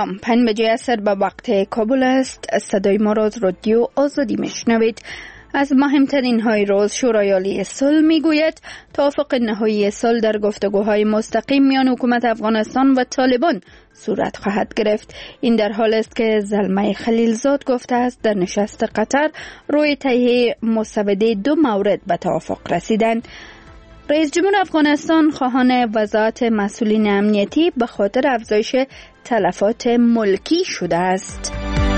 سلام، 5 بجه عصر به وقت کابل است. صدای ما را از رادیو آزادی میشنوید. از مهمترین های روز شورای عالی صلح میگوید توافق نهایی صلح در گفتگوهای مستقیم میان حکومت افغانستان و طالبان صورت خواهد گرفت. این در حال است که زلمه خلیلزاد گفته است در نشست قطر روی تهیه مسوده 2 مورد به توافق رسیدند. رئیس جمهور افغانستان خواهان وضاحت مسئولین امنیتی به خاطر افزایش تلفات ملکی شده است.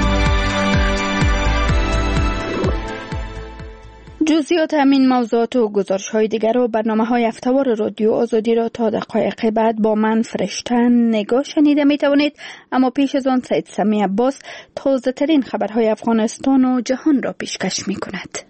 جزئیات همین موضوعات و گزارش‌های دیگر و برنامه‌های هفته‌وار رادیو آزادی را تا دقایق بعد با من فرشته نگاه شنیده می‌توانید. اما پیش از آن سید سمی عباس تازه‌ترین خبرهای افغانستان و جهان را پیشکش می‌کند.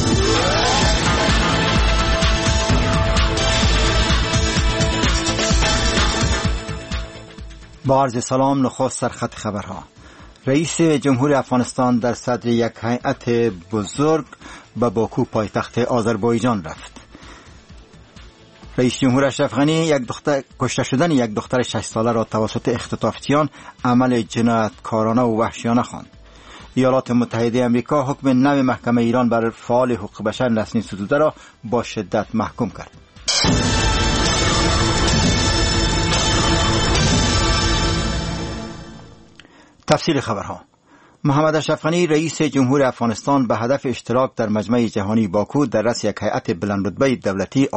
با عرض سلام، نخست سرخط خبرها. رئیس جمهور افغانستان در صدر یک هیئت بزرگ به باکو پایتخت آذربایجان رفت. رئیس جمهور اشرف غنی کشته شدن یک دختر 6 ساله را توسط اختطافچیان عمل جنایتکارانه و وحشیانه خواند. ایالات متحده آمریکا حکم نو محکمه ایران بر فعال حقوق بشر نسرین ستوده را با شدت محکوم کرد. تفصیل خبرها. محمد اشرف غنی رئیس جمهور افغانستان به هدف اشتراک در مجمع جهانی باکو در رأس یک هیئت بلندرتبه دولتی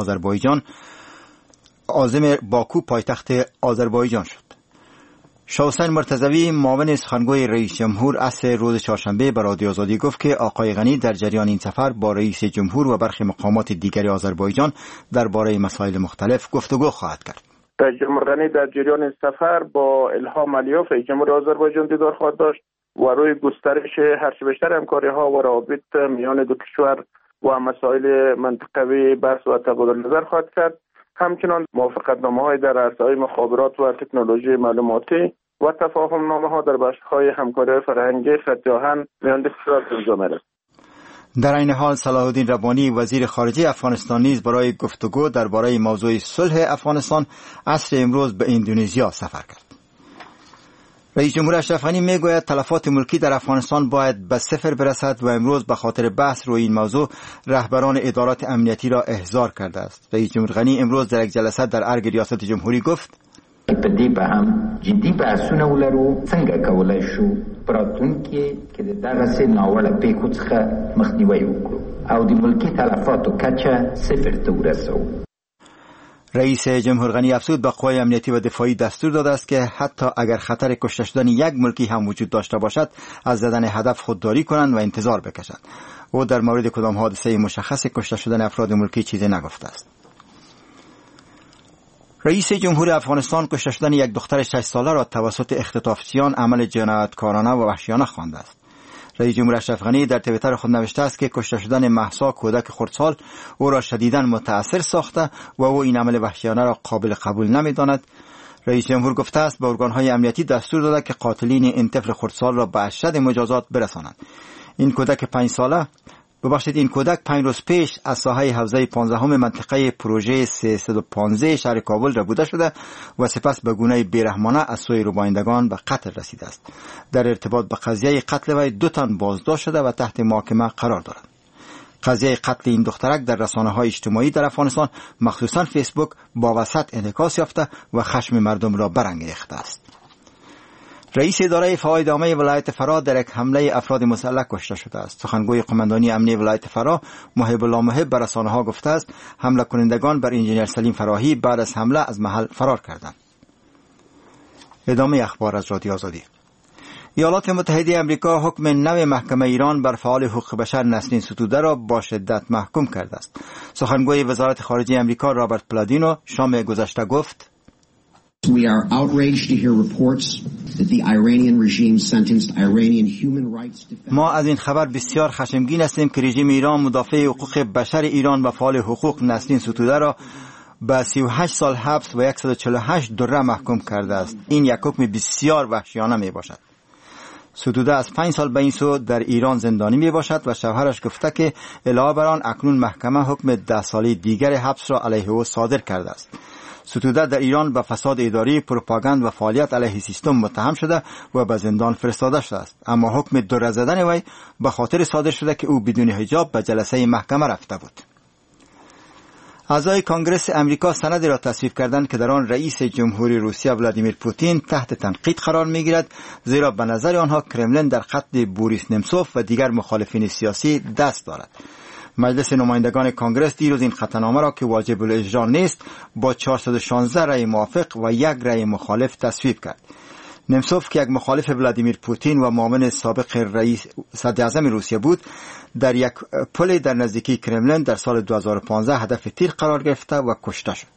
عازم باکو پایتخت آذربایجان شد. شاحسین مرتضوی معاون سخنگوی رئیس جمهور عصر روز چهارشنبه به رادیو آزادی گفت که آقای غنی در جریان این سفر با رئیس جمهور و برخی مقامات دیگر آذربایجان درباره مسائل مختلف گفتگو خواهد کرد. رئیس جمهور غنی در جریان سفر با الهام علیوف رئیس جمهور آذربایجان دیدار خواهد داشت و روی گسترش هرچه بیشتر همکاری‌ها و روابط میان دو کشور و مسائل منطقوی بحث و تبادل نظر خواهد کرد. همچنان موافقتنامه‌های در عرصه‌های مخابرات و تکنولوژی معلوماتی و تفاهم‌نامه‌ها در بخش‌های همکاری فرهنگی خط آهن میان دو کشور امضا می‌شود. در این حال صلاح الدین ربانی وزیر خارجه افغانستان نیز برای گفتگو درباره موضوع صلح افغانستان عصر امروز به اندونزیا سفر کرد. رئیس جمهور اشرف غنی میگوید تلفات ملکی در افغانستان باید به صفر برسد و امروز به خاطر بحث روی این موضوع رهبران ادارات امنیتی را احضار کرده است. رئیس جمهور غنی امروز در یک جلسه در ارگ ریاست جمهوری گفت په دې به هم جدي بحثونه ولرو څنګه کولای شو پراتونکي کې د دغسې ناوړه پیښو څخه مخنیوی وکړو او د ملکي تلفاتو کچه صفر ته ورسوو. رئیس جمهور غنی افزود به قوای امنیتی و دفاعی دستور داده است که حتی اگر خطر کشته شدن یک ملکی هم وجود داشته باشد از زدن هدف خودداری کنند و انتظار بکشند. او در مورد کدام حادثه مشخص کشته شدن افراد ملکی چیزی نگفته است. رئیس جمهور افغانستان کشته شدن یک دختر 6 ساله را توسط اختطافچیان عمل جنایتکارانه و وحشیانه خوانده است. رئیس جمهور اشرف غنی در توییتر خود نوشته است که کشته شدن مهسا کودک خردسال او را شدیداً متأثر ساخته و او این عمل وحشیانه را قابل قبول نمی‌داند. رئیس جمهور گفته است به ارگان‌های امنیتی دستور داده که قاتلین این طفل خردسال را به اشد مجازات برسانند. این کودک 5 روز پیش از ساحه حوزه 15 منطقه پروژه 315 شهر کابل ربوده شده و سپس به گونه بیرحمانه از سوی ربایندگان به قتل رسیده است. در ارتباط به قضیه قتل وی 2 تن بازداشت شده و تحت محاکمه قرار دارند. قضیه قتل این دخترک در رسانه‌های اجتماعی در افغانستان مخصوصاً فیسبوک با وسعت انعکاس یافته و خشم مردم را برانگیخته است. رئیس اداره فواید عامه ولایت فرا در یک حمله افراد مسلح کشته شده است. سخنگوی قماندانی امنیتی ولایت فرا محب الله محب به رسانه‌ها گفته است حمله کنندگان بر انجینیر سلیم فراهی بعد از حمله از محل فرار کردند. ادامه اخبار از رادیو آزادی. ایالات متحده آمریکا حکم نو محکمه ایران بر فعال حقوق بشر نسرین ستوده را با شدت محکوم کرده است. سخنگوی وزارت خارجه آمریکا رابرت پلادینو شام گذشته گفت We are outraged to hear reports that the Iranian regime sentenced Iranian human rights defenders. ما از این خبر بسیار خشمگین هستیم که رژیم ایران مدافع حقوق بشر ایران و فعال حقوق نسرین ستوده را به 38 سال حبس و 148 دره محکوم کرده است. این یک حکم بسیار وحشیانه می باشد. ستوده از 5 سال به این سو در ایران زندانی می باشد و شوهرش گفته که علاوه بر آن اکنون محکمه حکم 10 ساله دیگر حبس را علیه او صادر کرده است. ستوده در ایران به فساد اداری، پروپاگاند و فعالیت علیه سیستم متهم شده و به زندان فرستاده شده است، اما حکم دور زدن وی به خاطر صادر شده که او بدون حجاب به جلسه محکمه رفته بود. اعضای کنگره امریکا سندی را تصویب کردند که در آن رئیس جمهوری روسیه ولادیمیر پوتین تحت تنقید قرار می‌گیرد، زیرا به نظر آنها کرملین در خط بوریس نمسوف و دیگر مخالفین سیاسی دست دارد. مجلس نمایندگان کنگره دیروز این خطنامه را که واجب الاجرا نیست با 416 رأی موافق و 1 رأی مخالف تصویب کرد. نمسوف که یک مخالف ولادیمیر پوتین و معاون سابق رئیس صدر اعظم روسیه بود، در یک پل در نزدیکی کرملین در سال 2015 هدف تیر قرار گرفته و کشته شد.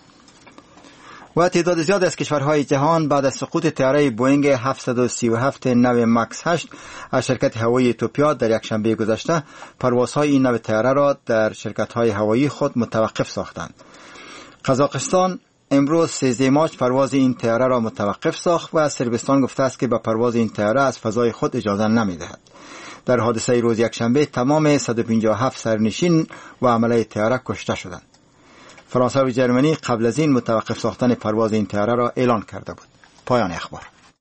و تعداد زیاد از کشورهای جهان بعد از سقوط طیاره بوئینگ 737 نو ماکس 8 از شرکت هوایی اتوپیا در یک شنبه گذشته پروازهای این نو طیاره را در شرکت‌های هوایی خود متوقف ساختند. قزاقستان امروز 13 مارس پرواز این طیاره را متوقف ساخت و صربستان گفته است که به پرواز این طیاره از فضای خود اجازه نمی‌دهد. در حادثه روز یکشنبه تمام 157 سرنشین و عمله طیاره کشته شدند. فرانسه و جرمنی قبل از این متوقف ساختن پرواز این طیاره را اعلان کرده بود. پایان اخبار.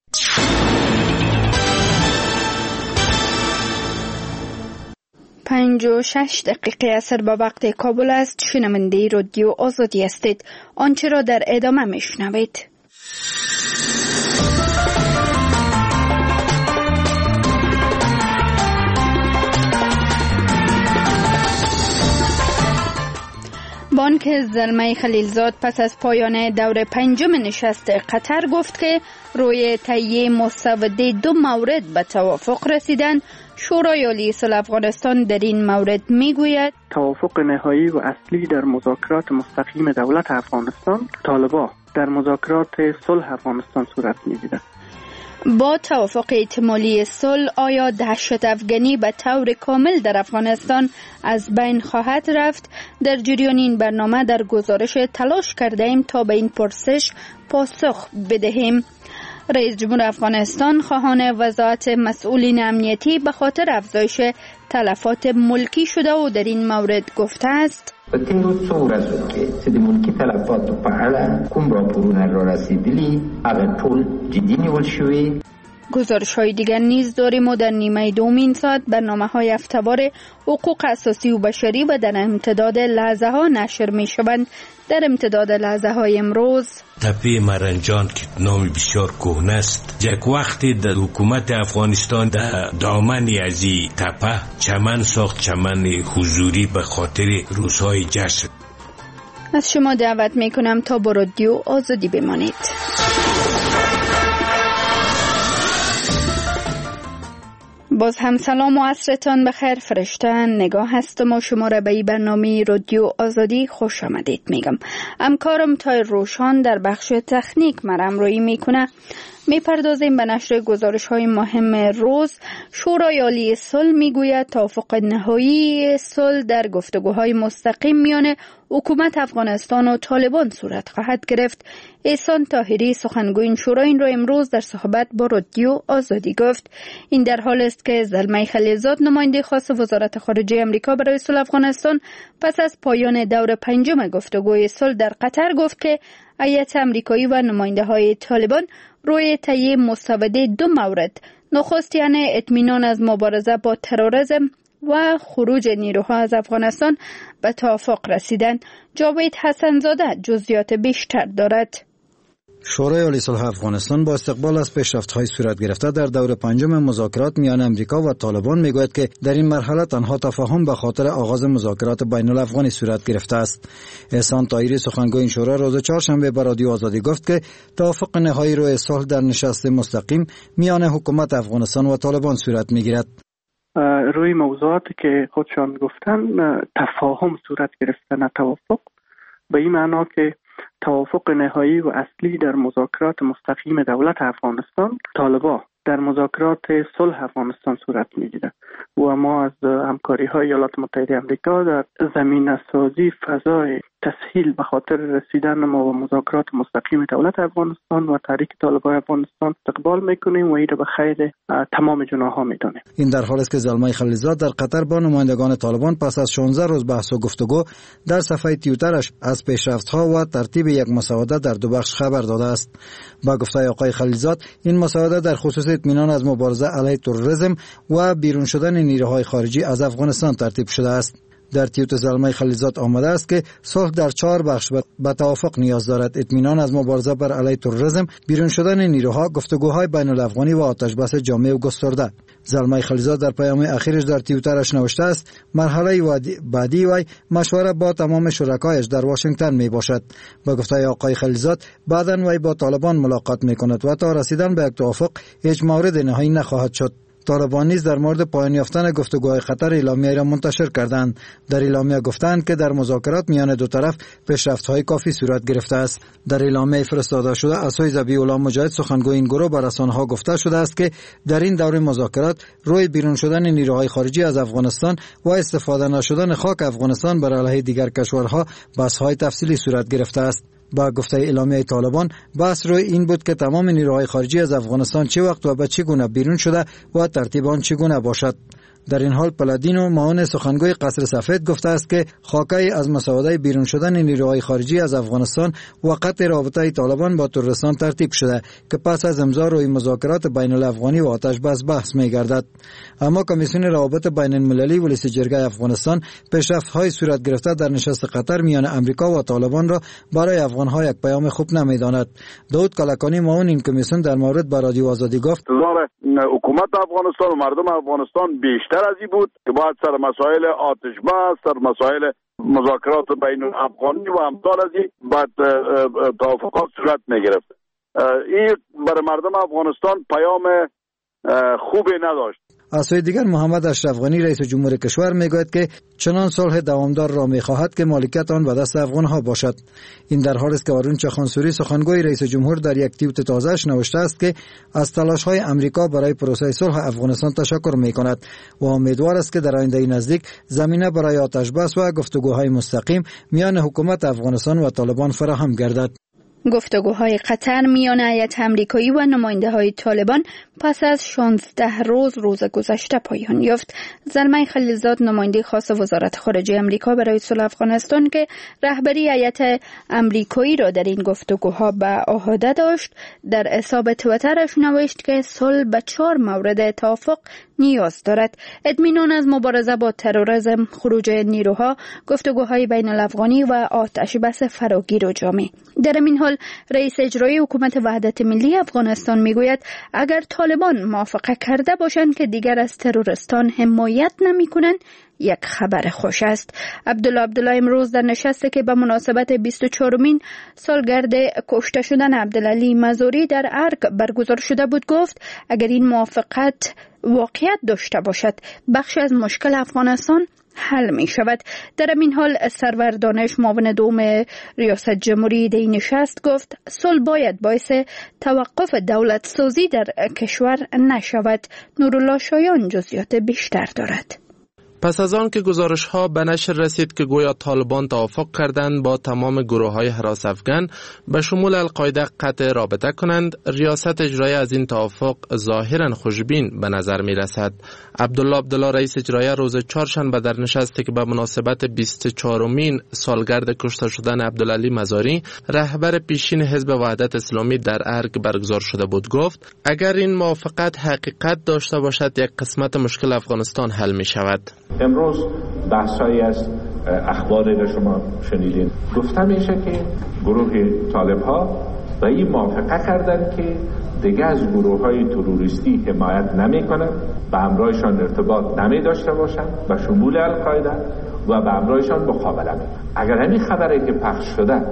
پنج و 6 دقیقه اثر به وقت کابل است. شنونده رادیو آزادی هستید. آنچه را در ادامه میشنوید. بانک زلمه خلیلزاد پس از پایان دور 5 نشست قطر گفت که روی تهیه مسوده 2 مورد به توافق رسیدن. شورای عالی صلح افغانستان در این مورد میگوید توافق نهایی و اصلی در مذاکرات مستقیم دولت افغانستان طالبان در مذاکرات صلح افغانستان صورت میگیرد. با توافق احتمالی صلح آیا دهشت افغانی به طور کامل در افغانستان از بین خواهد رفت؟ در جریان این برنامه در گزارش تلاش کرده ایم تا به این پرسش پاسخ بدهیم. رئیس جمهور افغانستان خواهان وزارت مسئولین امنیتی به خاطر افزایش تلفات ملکی شده و در این مورد گفته است په تیرو څو ورځو کې چې د ملکي تلفاتو په اړه کوم راپورونه را رسیدلي هغه ټول جدي نیول شوي. گزارش های دیگر نیز داریم و در نیمه دوم این ساعت برنامه های هفته‌وار حقوق اساسی و بشری و در امتداد لحظه ها نشر می شوند. در امتداد لحظه های امروز تپه مرنجان که نام بسیار کهنه است، یک وقتی در حکومت افغانستان در دامن از این تپه چمن ساخت، چمن حضوری به خاطر روزهای جشن. از شما دعوت می کنم تا با رادیو آزادی بمانید. باز هم سلام و عصرتان بخیر. فرشته نگاه هستم و شما را به این برنامه رادیو آزادی خوش آمدید میگم. همکارم تای روشان در بخش تکنیک مرمرویی میکنه. میپردازیم به نشر گزارش های مهم روز. شورای عالی صلح میگوید توافق نهایی صلح در گفتگوهای مستقیم میان حکومت افغانستان و طالبان صورت خواهد گرفت. احسان طاهری سخنگوی این شورا این را امروز در صحبت با رادیو آزادی گفت. این در حال است که زلمه خلیلزاد نماینده خاص وزارت خارجه امریکا برای صلح افغانستان پس از پایان دور 5 گفتگوی صلح در قطر گفت که هیئت امریکایی و نماینده های طالبان روی تهیه مسوده 2 مورد، نخست یعنی اطمینان از مبارزه با تروریسم و خروج نیروها از افغانستان، به توافق رسیدند. جاوید حسنزاده جزئیات بیشتر دارد. شورای عالی صلح افغانستان با استقبال از پیشرفت‌های صورت گرفته در دور 5 مذاکرات میان امریکا و طالبان میگوید که در این مرحله تنها تفاهم به خاطر آغاز مذاکرات بین الافغانی صورت گرفته است. احسان طاهری سخنگوی این شورا روز چهارشنبه به رادیو آزادی گفت که توافق نهایی روی صلح در نشست مستقیم میان حکومت افغانستان و طالبان صورت میگیرد. روی موضوعاتی که خودشان گفتن تفاهم صورت گرفته، نه توافق، به این معنا که توافق نهایی و اصلی در مذاکرات مستقیم دولت افغانستان طالبان در مذاکرات صلح افغانستان صورت میگیره و ما از همکاری های ایالات متحده آمریکا در زمینه سازی فضای تسهیل به خاطر رسیدن ما و مذاکرات مستقیم دولت افغانستان و تحریک طالبان افغانستان استقبال میکنیم و این را به خیر تمام جناح‌ها میدانیم. این در حالی است که زلمه خلیلزاد در قطر با نمایندگان طالبان پس از 16 روز بحث و گفتگو در صفحه توییترش از پیشرفت‌ها و ترتیب یک مسوده در دو بخش خبر داده است. با گفته آقای خلیلزاد این مسوده در خصوص اطمینان از مبارزه علیه تروریسم و بیرون شدن نیروهای خارجی از افغانستان ترتیب شده است. در توییت زلمه خلیلزاد آمده است که صلح در 4 بخش به توافق نیاز دارد: اطمینان از مبارزه بر علیه تروریسم، بیرون شدن نیروها، گفتگوهای بین الافغانی و آتش بس جامع و گسترده. زلمه خلیلزاد در پیام اخیرش در توییترش نوشته است مرحله بعدی وی مشوره با تمام شرکایش در واشنگتن می باشد. با گفته آقای خلیلزاد بعداً وی با طالبان ملاقات می کند و تا رسیدن به یک توافق هیچ مورد نهایی نخواهد شد. طالبان نیز در مورد پایان یافتن گفتگوهای قطر اعلامیه را منتشر کردند. در اعلامیه گفتند که در مذاکرات میان دو طرف پیشرفت‌های کافی صورت گرفته است. در اعلامیه فرستاده شده از سوی ذبیح الله مجاهد سخنگوی این گروه به رسانه‌ها گفته شده است که در این دور مذاکرات روی بیرون شدن نیروهای خارجی از افغانستان و استفاده نشدن خاک افغانستان بر علیه دیگر کشورها بحث‌های تفصیلی صورت گرفته است. با گفته اعلامیه طالبان بحث روی این بود که تمام نیروهای خارجی از افغانستان چه وقت و به چه گونه بیرون شده و ترتیب آن چگونه باشد. در این حال پلادینو معاون سخنگوی قصر سفید گفته است که خاکی از مسوده بیرون شدن نیروهای خارجی از افغانستان و قطع رابطه طالبان با ترکستان ترتیب شده که پس از امضا روی مذاکرات بین الافغانی و آتش بس بحث می گردد. اما کمیسیون روابط بین المللی و لیست جرگه افغانستان پیشرفت‌های صورت گرفته در نشست قطر میان امریکا و طالبان را برای افغان‌ها یک پیام خوب نمی‌داند. داود کلکانی معاون این کمیسیون در مورد با رادیو آزادی گفت حکومت افغانستان و مردم افغانستان بیشتر از این بود که باید سر مسائل آتش بس، سر مسائل مذاکرات بین الافغانی و امثال از این باید توافقات صورت میگرفت. این برای مردم افغانستان پیام خوبی نداشت. از سوی دیگر محمد اشرف غنی رئیس جمهور کشور میگوید که چنان صلح دوامدار را میخواهد که مالکیت آن به دست افغانها باشد. این در حالی است که آرون چخانسوری سخنگوی رئیس جمهور در یک توییت تازه‌اش نوشته است که از تلاش‌های امریکا برای پروسه صلح افغانستان تشکر میکند و امیدوار است که در آینده نزدیک زمینه برای آتش بس و گفتگوهای مستقیم میان حکومت افغانستان و طالبان فراهم گردد. گفتگوهای قطر میان هیئت آمریکایی و نماینده‌های طالبان پس از 16 روز گذشته پایان یافت. زلمه خلیلزاد نماینده خاص وزارت خارجه آمریکا برای صلح افغانستان که رهبری هیئت آمریکایی را در این گفتگوها به عهده داشت در حساب توییترش نوشت که صلح به 4 مورد توافق نیاز دارد: اطمینان از مبارزه با تروریسم، خروج نیروها، گفتگوهای بین الافغانی و آتش بس فراگیر و جامع. در این حال رئیس اجرایی حکومت وحدت ملی افغانستان میگوید اگر طالبان موافقه کرده باشند که دیگر از تروریستان حمایت نمی‌کنند یک خبر خوش است. عبدالله امروز در نشستی که به مناسبت 24مین سالگرد کشته شدن عبدالعلی مزاری در ارگ برگزار شده بود گفت اگر این موافقت واقعیت داشته باشد بخش از مشکل افغانستان حل می شود. در این حال سرور دانش معاون دوم ریاست جمهوری در نشست گفت صلح باید باعث توقف دولت سازی در کشور نشود. نورالله شایان جزئیات بیشتر دارد. پس از آن که گزارش‌ها به نشر رسید که گویا طالبان توافق کردند با تمام گروه‌های هراس افغان به شمول القاعده قطع رابطه کنند، ریاست اجرایی از این توافق ظاهراً خوشبین به نظر می‌رسد. عبدالله رئیس اجرایی روز چهارشنبه در نشستی که به مناسبت 24مین سالگرد کشته شدن عبدالعلی مزاری رهبر پیشین حزب وحدت اسلامی در ارگ برگزار شده بود گفت اگر این موافقت حقیقت داشته باشد یک قسمت مشکل افغانستان حل می‌شود. امروز بحثایی از اخباری را شما شنیدین. گفته میشه که گروه طالب ها به این موافقه کردن که دیگه از گروه های تروریستی حمایت نمی کنن، به همراهشان ارتباط نمی داشته باشن، به شمول القاعده و به همراهشان مقابله می کنن. اگر همین خبری که پخش شده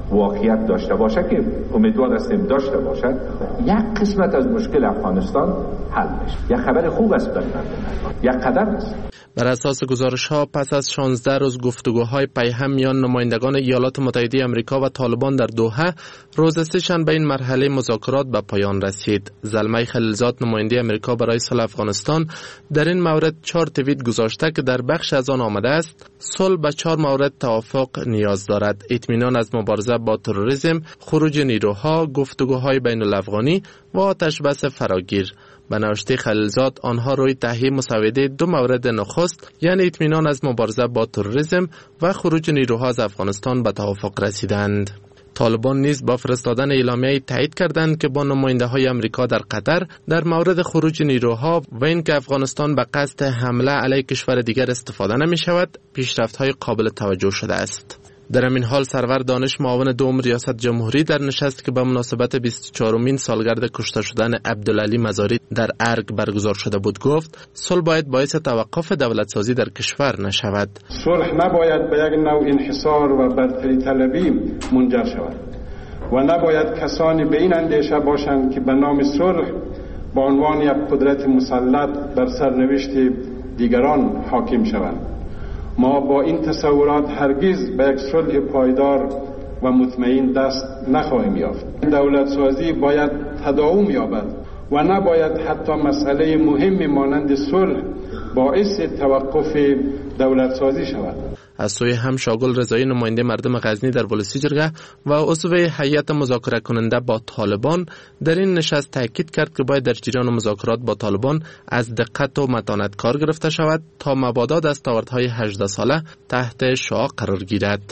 واقعیت داشته باشه که امیدوار هستیم داشته باشد، یک قسمت از مشکل افغانستان حل میشه. یک خبر خوب است برای مردم، یک قدم است. بر اساس گزارش‌ها پس از 16 روز گفتگوهای پیهم میان نمایندگان ایالات متحده آمریکا و طالبان در دوحه، روز سه‌شنبه این مرحله مذاکرات به پایان رسید. زلمه خلیلزاد نماینده آمریکا برای صلح افغانستان در این مورد 4 توییت گذاشته که در بخش از آن آمده است: صلح به 4 مورد توافق نیاز دارد: اطمینان از مبارزه با تروریسم، خروج نیروها، گفتگوهای بین الافغانی و آتش بس فراگیر. به نوشته خلیلزاد آنها روی تهیه مسوده 2 مورد نخست، یعنی اطمینان از مبارزه با تروریسم و خروج نیروها از افغانستان به توافق رسیدند. طالبان نیز با فرستادن اعلامیه‌ای تایید کردند که با نماینده‌های آمریکا در قطر در مورد خروج نیروها و اینکه افغانستان به قصد حمله علیه کشور دیگر استفاده نمی‌شود، پیشرفت‌های قابل توجه شده است. در این حال سرور دانش معاون دوم ریاست جمهوری در نشستی که به مناسبت 24مین سالگرد کشته شدن عبدالعلی مزاری در ارگ برگزار شده بود گفت: صلح باید باعث توقف دولتسازی در کشور نشود. صلح نباید به یک نوع انحصار و برتری طلبی منجر شود و نباید کسانی به این اندیشه باشند که به نام صلح با عنوان یک قدرت مسلط بر سرنوشت دیگران حاکم شوند. ما با این تصورات هرگز به یک صلح پایدار و مطمئن دست نخواهیم یافت. دولت سازی باید تداوم یابد و نباید حتی مسئله مهمی مانند صلح باعث توقف دولت سازی شود. از سوی هم شاگل رضایی نماینده مردم غزنی در ولسی جرگه و عضو هیئت مذاکره کننده با طالبان در این نشست تاکید کرد که باید در جریان مذاکرات با طالبان از دقت و متانت کار گرفته شود تا مبادا دستاوردهای 18 ساله تحت شعاع قرار گیرد.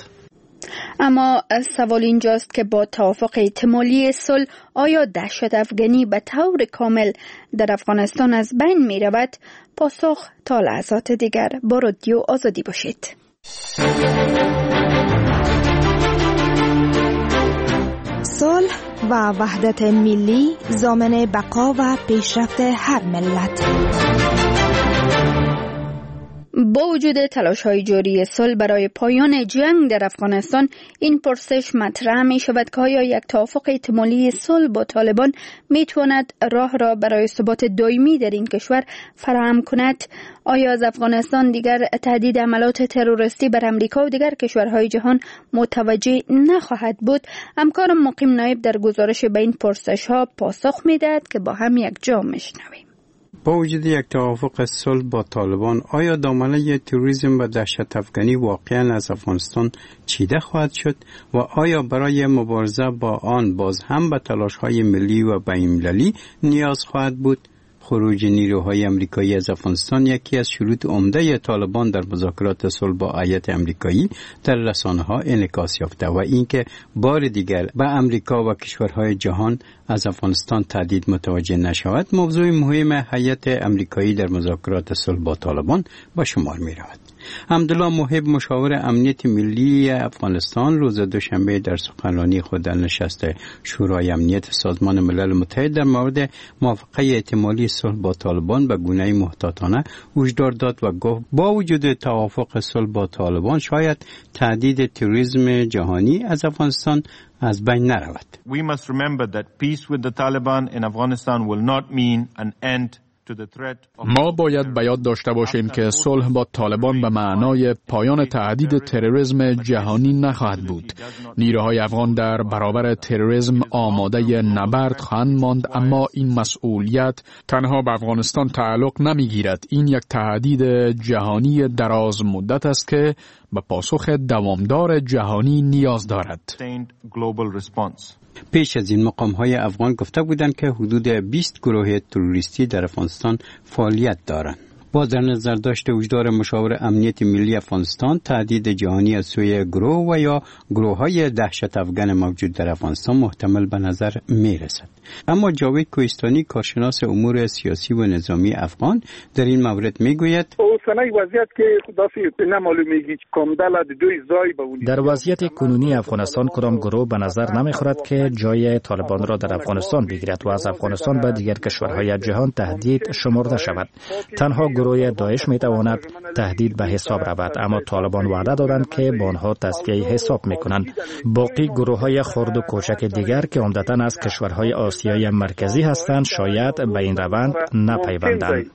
اما سوال اینجاست که با توافق احتمالی صلح آیا دهشت افغانی به طور کامل در افغانستان از بین می رود؟ پاسخ تا لحظات دیگر. با رادیو آزادی باشید. صلح و وحدت ملی ضامن بقا و پیشرفت هر ملت. با وجود تلاش‌های جاری صلح برای پایان جنگ در افغانستان، این پرسش مطرح می شود که آیا یک توافق احتمالی صلح با طالبان می تواند راه را برای ثبات دائمی در این کشور فراهم کند؟ آیا از افغانستان دیگر تهدید حملات تروریستی بر امریکا و دیگر کشورهای جهان متوجه نخواهد بود؟ همکار مقیم نایب در گزارش به این پرسش‌ها پاسخ می‌دهد که با هم یک جا می‌شنویم. با وجود یک توافق صلح با طالبان، آیا دامنه تروریسم و دهشت افغانی واقعا از افغانستان چیده خواهد شد و آیا برای مبارزه با آن باز هم به تلاش‌های ملی و بین‌المللی نیاز خواهد بود؟ خروج نیروهای آمریکایی از افغانستان یکی از شروط عمده طالبان در مذاکرات صلح با هیئت آمریکایی در رسانه‌ها انعکاس یافته و اینکه بار دیگر به آمریکا و کشورهای جهان از افغانستان تهدید متوجه نشود موضوع مهم هیئت آمریکایی در مذاکرات صلح با طالبان به شمار می‌رود. حمدالله محب مشاور امنیت ملی افغانستان روز دوشنبه در سخنرانی خود در نشست شورای امنیت سازمان ملل متحد در مورد موافقه احتمالی صلح با طالبان به گونه محتاطانه هشدار داد و گفت با وجود توافق صلح با طالبان شاید تهدید تروریسم جهانی از افغانستان از بین نرود. We must remember that peace with the Taliban in Afghanistan will not mean an end. ما باید به یاد داشته باشیم که صلح با طالبان به معنای پایان تهدید تروریسم جهانی نخواهد بود. نیروهای افغان در برابر تروریسم آماده نبرد خواهند ماند، اما این مسئولیت تنها به افغانستان تعلق نمیگیرد. این یک تهدید جهانی دراز مدت است که به پاسخ دوامدار جهانی نیاز دارد. پیش از این مقام‌های افغان گفته بودند که حدود 20 گروه تروریستی در افغانستان فعالیت دارند. با در نظر داشته هشدار مشاور امنیت ملی افغانستان، تهدید جهانی از سوی گروه و یا گروه‌های دهشت افغان موجود در افغانستان محتمل به نظر می‌رسد. اما جاوید کوهستانی کارشناس امور سیاسی و نظامی افغان در این مورد می‌گوید در وضعیت کنونی افغانستان کدام گروه به نظر نمی‌خورد که جای طالبان را در افغانستان بگیرد و از افغانستان به دیگر کشورهای جهان تهدید شمرده شود. تنها گروه داعش می تواند تهدید به حساب رود، اما طالبان وعده دادند که با آنها تصفیه حساب می کنند. باقی گروه های خرد و کوچک دیگر که عمدتاً از کشورهای آسیای مرکزی هستند شاید به این روند نپیوندند.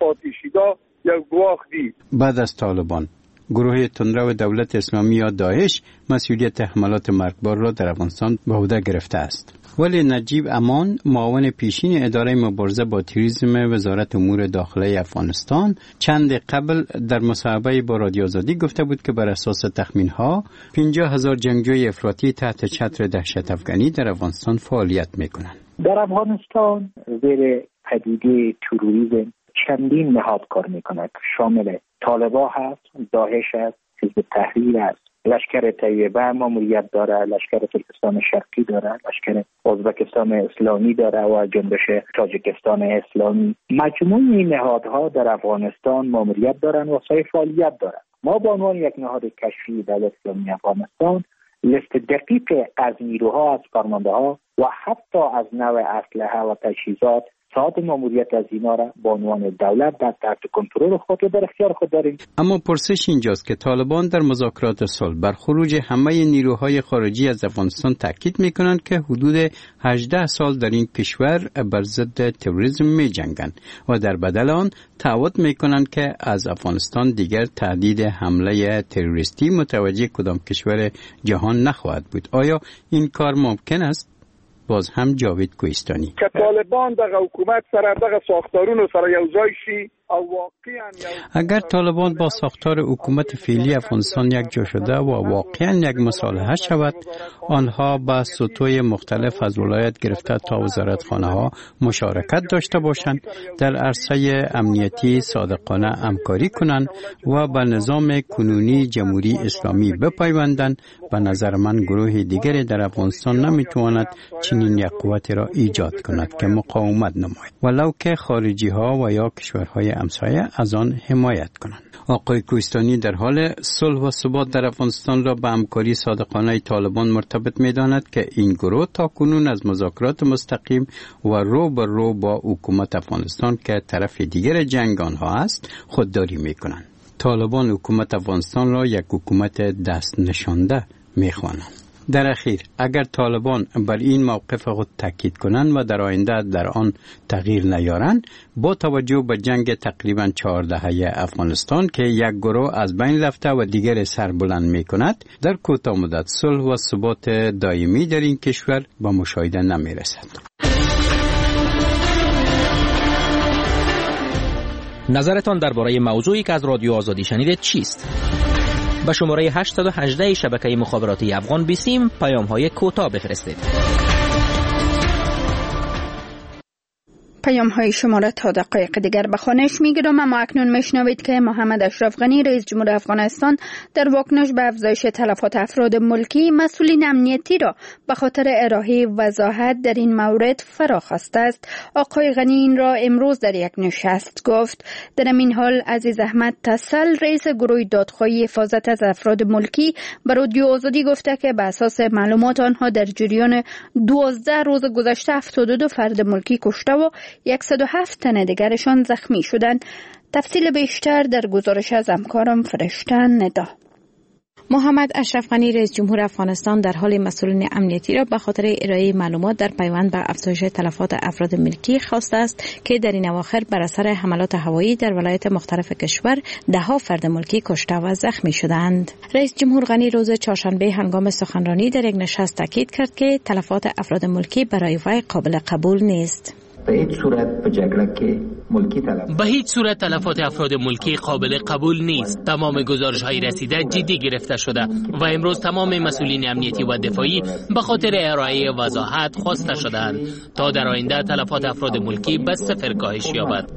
بعد از طالبان گروه تندرو دولت اسلامی یا داعش مسئولیت حملات مرگبار را در افغانستان به عهده گرفته است. ولی نجیب امان، معاون پیشین اداره مبارزه با تروریسم وزارت امور داخله افغانستان، چند قبل در مصاحبه با رادیو آزادی گفته بود که بر اساس تخمین‌ها 50,000 جنگجوی افراطی تحت چتر دهشت افغانی در افغانستان فعالیت می‌کنند. در افغانستان زیر پدیده تروریسم چندین نهاد کار می‌کند، شامل طالبان هست، داعش هست، حزب تحریر است، لشکر طیبه ماموریت داره، لشکر ترکستان شرقی داره، لشکر ازبکستان اسلامی داره و جنبش تاجیکستان اسلامی. مجموع این نهادها در افغانستان ماموریت دارن و سایر فعالیت دارن. ما به عنوان یک نهاد کشفی دولت اسلامی افغانستان لیست دقیق از نیروها، از فرمانده‌ها و حتی از نوع اسلحه و تجهیزات ساعت ماموریت از اینا را با عنوان دولت در تحت کنترل خود و در اختیار خود داریم. اما پرسش اینجاست که طالبان در مذاکرات صلح بر خروج همه نیروهای خارجی از افغانستان تاکید میکنند که حدود 18 سال در این کشور بر ضد تروریسم میجنگند و در بدل آن تعهد میکنند که از افغانستان دیگر تهدید حمله تروریستی متوجه کدام کشور جهان نخواهد بود. آیا این کار ممکن است؟ باز هم جاوید کوهستانی که طالبان در حکومت سره دغه ساختارونو سره یوځای شي او واقعا اگر طالبان با ساختار حکومت فعلی افغانستان یک جا شده و واقعا یک مصالحه شود، آنها با سطوح مختلف از ولایت گرفته تا وزارتخانه ها مشارکت داشته باشند، در عرصه امنیتی صادقانه همکاری کنند و به نظام کنونی جمهوری اسلامی بپیوندند. به نظر من گروه دیگری در افغانستان نمیتواند چنین یک قوتی را ایجاد کند که مقاومت نماید، ولو که خارجی ها و یا کشورهای همسایه از آن حمایت کنند. آقای کوهستانی در حال صلح و ثبات در افغانستان را به همکاری صادقانه طالبان مرتبط می‌داند که این گروه تاکنون از مذاکرات مستقیم و رو به رو با حکومت افغانستان که طرف دیگر جنگ آنها است خودداری می‌کنند. طالبان حکومت افغانستان را یک حکومت دست نشانده می‌خوانند. در اخیر اگر طالبان بر این موقف خود تاکید کنند و در آینده در آن تغییر نیارند، با توجه به جنگ تقریبا 4 دهه افغانستان که یک گروه از بین رفته و دیگر سر بلند می کند، در کوتاه مدت صلح و ثبات دائمی در این کشور به مشاهده نمی رسد. نظرتان درباره موضوعی که از رادیو آزادی شنیدید چیست؟ به شماره 818 شبکه مخابراتی افغان بیسیم پیام‌های کوتاه بفرستید. پیام‌های شما را تا دقایق دیگر به خوانش می‌گیرم، اما اکنون میشنوید که محمد اشرف غنی رئیس جمهور افغانستان در واکنش به افزایش تلفات افراد ملکی مسئولین امنیتی را به خاطر ارائه وضاحت در این مورد فراخواسته است. آقای غنی این را امروز در یک نشست گفت. در این حال عزیز احمد تسل رئیس گروه دادخواهی حفاظت از افراد ملکی به رادیو آزادی گفته که به اساس معلومات آنها در جریان 12 روز گذشته 72 فرد ملکی کشته و 107 تن دیگرشان زخمی شدند. تفصیل بیشتر در گزارش از همکارم فرشته ندا. محمد اشرف غنی رئیس جمهور افغانستان در حال مسئولین امنیتی را به خاطر ارائه معلومات در پیوند به افزایش تلفات افراد ملکی خواسته است که در این اواخر بر اثر حملات هوایی در ولایات مختلف کشور ده‌ها فرد ملکی کشته و زخمی شدند. رئیس جمهور غنی روز چهارشنبه هنگام سخنرانی در یک نشست تاکید کرد که تلفات افراد ملکی برای وی قابل قبول نیست. به هیچ صورت تلفات افراد ملکی قابل قبول نیست. تمام گزارش‌های رسیده جدی گرفته شده و امروز تمام مسئولین امنیتی و دفاعی به خاطر ارائه وضاحت خواسته شدند تا در آینده تلفات افراد ملکی به صفر کاهش یابد.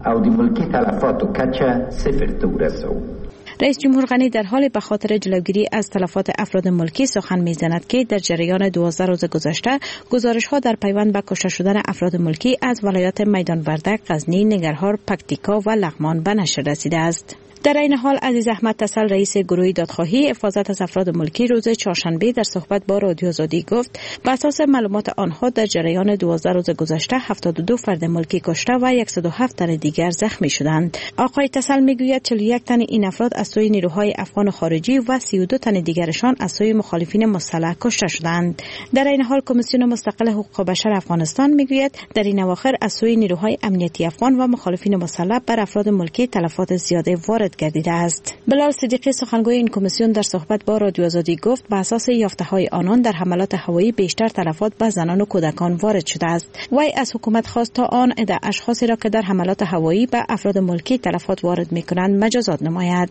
رئیس جمهور غنی در حال به خاطر جلوگیری از تلفات افراد ملکی سخن می‌زند که در جریان 12 روز گذشته گزارش‌ها در پیوند به کشته شدن افراد ملکی از ولایات میدان وردک، غزنی، ننگرهار، پکتیکا و لغمان به نشر رسیده است. در این حال عزیز احمد تسل رئیس گروه دادخواهی حفاظت از افراد ملکی روز چهارشنبه در صحبت با رادیو آزادی گفت بر اساس معلومات آنها در جریان 12 روز گذشته 72 فرد ملکی کشته و 107 تن دیگر زخمی شدند. آقای تسل میگوید 41 تن این افراد از سوی نیروهای افغان خارجی و 32 تن دیگرشان از سوی مخالفین مسلح کشته شدند. در این حال کمیسیون مستقل حقوق بشر افغانستان میگوید در این اواخر از سوی نیروهای امنیتی افغان و مخالفین مسلح بر افراد ملکی تلفات زیاده وارد گردیده است. بلال صدیقی سخنگوی این کمیسیون در صحبت با رادیو آزادی گفت بر اساس یافته‌های آنان در حملات هوایی بیشتر تلفات به زنان و کودکان وارد شده است. وی از حکومت خواست تا آن عده اشخاصی را که در حملات هوایی به افراد ملکی تلفات وارد می‌کنند مجازات نماید.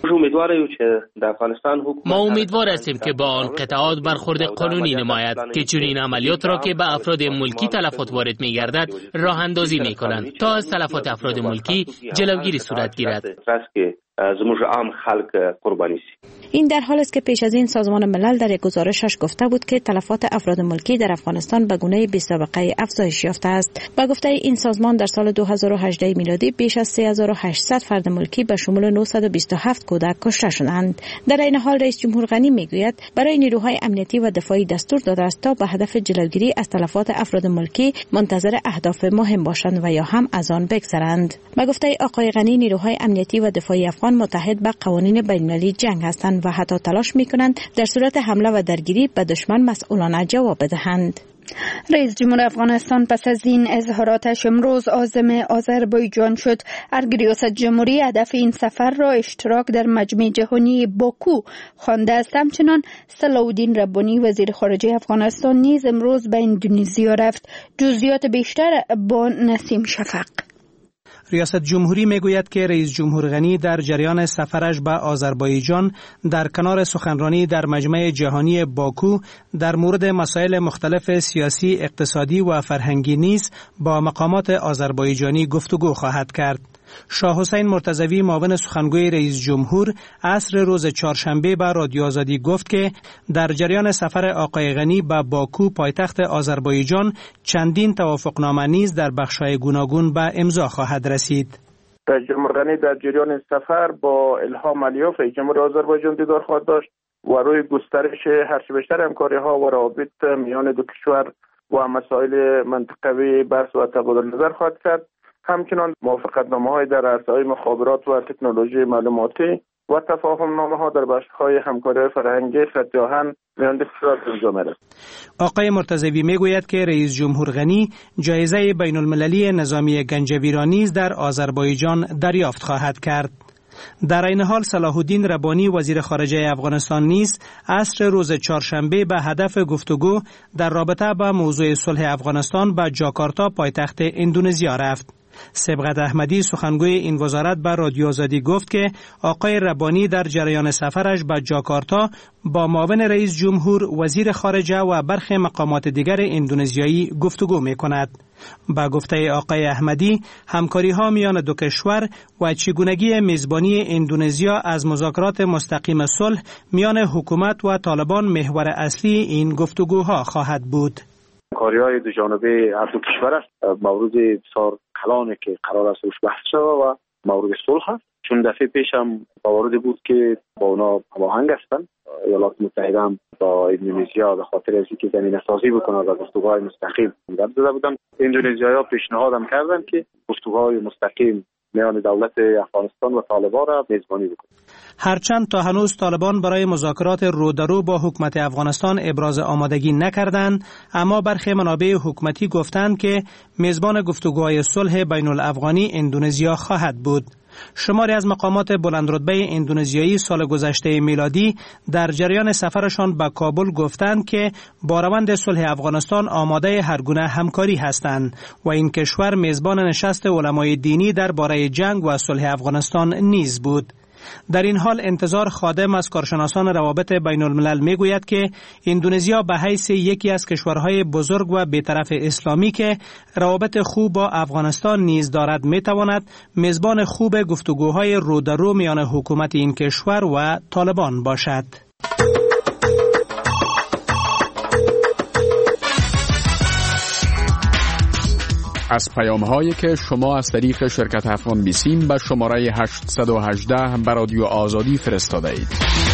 ما امیدوار هستیم که با آن قطعات برخورد قانونی نماید که چنین عملیات را که به افراد ملکی تلفات وارد می‌گردد راه اندازی می‌کنند تا از تلفات افراد ملکی جلوگیری صورت گیرد. این در حال است که پیش از این سازمان ملل در یک گزارشش گفته بود که تلفات افراد ملکی در افغانستان به گونه بی‌سابقه افزایش یافته است. با گفته این سازمان در سال 2018 میلادی بیش از 3800 فرد ملکی به شمول 927 کودک کشته شدند. در این حال رئیس جمهور غنی میگوید برای نیروهای امنیتی و دفاعی دستور داده است تا به هدف جلوگیری از تلفات افراد ملکی منتظر اهداف مهم باشند و یا هم از آن بگذرند. با گفته آقای غنی نیروهای امنیتی و دفاعی افغان متحد به قوانین بین‌المللی جنگ هستند و حتی تلاش می‌کنند در صورت حمله و درگیری به دشمن مسئولانه جواب بدهند. رئیس جمهور افغانستان پس از این اظهاراتش امروز عازم آذربایجان شد. ریاست جمهوری هدف این سفر را اشتراک در مجمع جهانی باکو خوانده است. همچنان صلاح الدین ربانی وزیر خارجه افغانستان نیز امروز به اندونزیا رفت. جزئیات بیشتر با نسیم شفق. ریاست جمهوری میگوید که رئیس جمهور غنی در جریان سفرش به آذربایجان در کنار سخنرانی در مجمع جهانی باکو در مورد مسائل مختلف سیاسی، اقتصادی و فرهنگی نیز با مقامات آذربایجانی گفتگو خواهد کرد. شاه حسین مرتضوی معاون سخنگوی رئیس جمهور عصر روز چهارشنبه به رادیو آزادی گفت که در جریان سفر آقای غنی به باکو پایتخت آذربایجان چندین توافقنامه نیز در بخش‌های گوناگون به امضا خواهد رسید. رئیس جمهور غنی در جریان سفر با الهام علیوف رئیس جمهور آذربایجان دیدار خواهد داشت و روی گسترش هرچه بیشتر همکاری‌ها و روابط میان دو کشور و مسائل منطقوی بحث و تبادل نظر خواهد کرد. همچنان موافقتنامه‌های در عرصه‌های مخابرات و تکنولوژی معلوماتی و تفاهم‌نامه‌ها در بخش‌های همکاری فرهنگی خط آهن میان دو کشور انجام می‌رسد. آقای مرتضوی میگوید که رئیس جمهور غنی جایزه بین‌المللی نظامی گنجوی را نیز در آذربایجان دریافت خواهد کرد. در این حال صلاح الدین ربانی وزیر خارجه افغانستان نیز عصر روز چهارشنبه به هدف گفتگو در رابطه با موضوع صلح افغانستان به جاکارتا پایتخت اندونزیا رفت. سبقت احمدی سخنگوی این وزارت به رادیو آزادی گفت که آقای ربانی در جریان سفرش به جاکارتا با معاون رئیس جمهور، وزیر خارجه و برخی مقامات دیگر اندونزیایی گفتگو می‌کند. با گفته آقای احمدی همکاری‌ها میان دو کشور و چگونگی میزبانی اندونزیا از مذاکرات مستقیم صلح میان حکومت و طالبان محور اصلی این گفتگوها خواهد بود. همکاری‌های دو جانبه هر دو کشور است. مورد بسیار کلانی که قرار است روش بحث شود و مورد صلح است. چون دفعه پیش هم موارد بود که با اونا هماهنگ هستند. ایالات متحده هم با اندونزیا به خاطر اینکه زمینه سازی بکنه و گفتگوهای مستقیم داد داده بودن. اندونزیایی‌ها پیشنهاد هم کردند که گفتگوهای مستقیم میان دولت افغانستان و طالبان را میزبانی بکنه. هرچند تا هنوز طالبان برای مذاکرات رودارو با حکومت افغانستان ابراز آمادگی نکردند، اما برخی منابع حکومتی گفتند که میزبان گفتگوهای صلح بین الافغانی اندونزیا خواهد بود. شماری از مقامات بلندرتبه اندونزیایی سال گذشته میلادی در جریان سفرشان به کابل گفتند که با روند صلح افغانستان آماده هر گونه همکاری هستند و این کشور میزبان نشست علمای دینی درباره جنگ و صلح افغانستان نیز بود. در این حال انتظار خادم از کارشناسان روابط بین الملل می گوید که اندونزیا به حیث یکی از کشورهای بزرگ و بی‌طرف اسلامی که روابط خوب با افغانستان نیز دارد می تواند میزبان خوب گفتگوهای رودارو میان حکومت این کشور و طالبان باشد. از پیام‌هایی که شما از طریق شرکت افغان بیسیم به شماره 818 به رادیو آزادی فرستاده اید.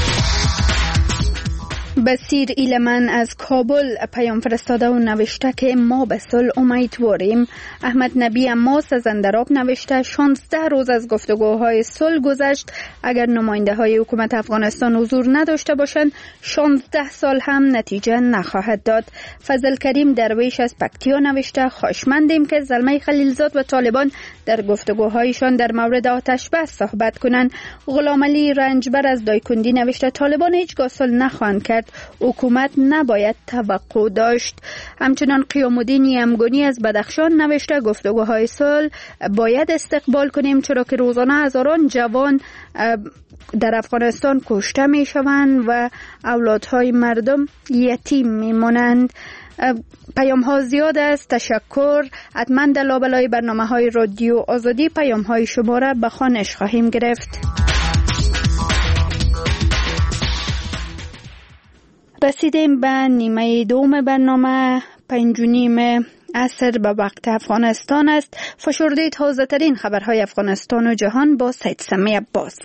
بسیر ایلمن از کابل پیام فرستاده و نوشته که ما به صلح امیدواریم. احمد نبی عماس از اندراب نوشته 16 روز از گفتگوهای صلح گذشت، اگر نماینده های حکومت افغانستان حضور نداشته باشند 16 سال هم نتیجه نخواهد داد. فضل کریم درویش از پکتیا نوشته خواهشمندیم که زلمه خلیلزاد و طالبان در گفتگوهایشان در مورد آتش بس صحبت کنند. غلام علی رنجبر از دایکندی نوشته طالبان هیچگاه صلح نخواهند کرد، حکومت نباید توقع داشت. همچنان قیام الدین یمگونی از بدخشان نوشته گفتگوهای صلح باید استقبال کنیم، چرا که روزانه هزاران جوان در افغانستان کشته می شوند و اولادهای مردم یتیم می مانند. پیام ها زیاد است. تشکر. حتما در لابلای برنامه های رادیو آزادی پیام های شما را به خوانش خواهیم گرفت. رسیدیم به نیمه دوم برنامه. 5:30 عصر به وقت افغانستان است. فشرده تازه ترین خبرهای افغانستان و جهان با سید سمی عباس.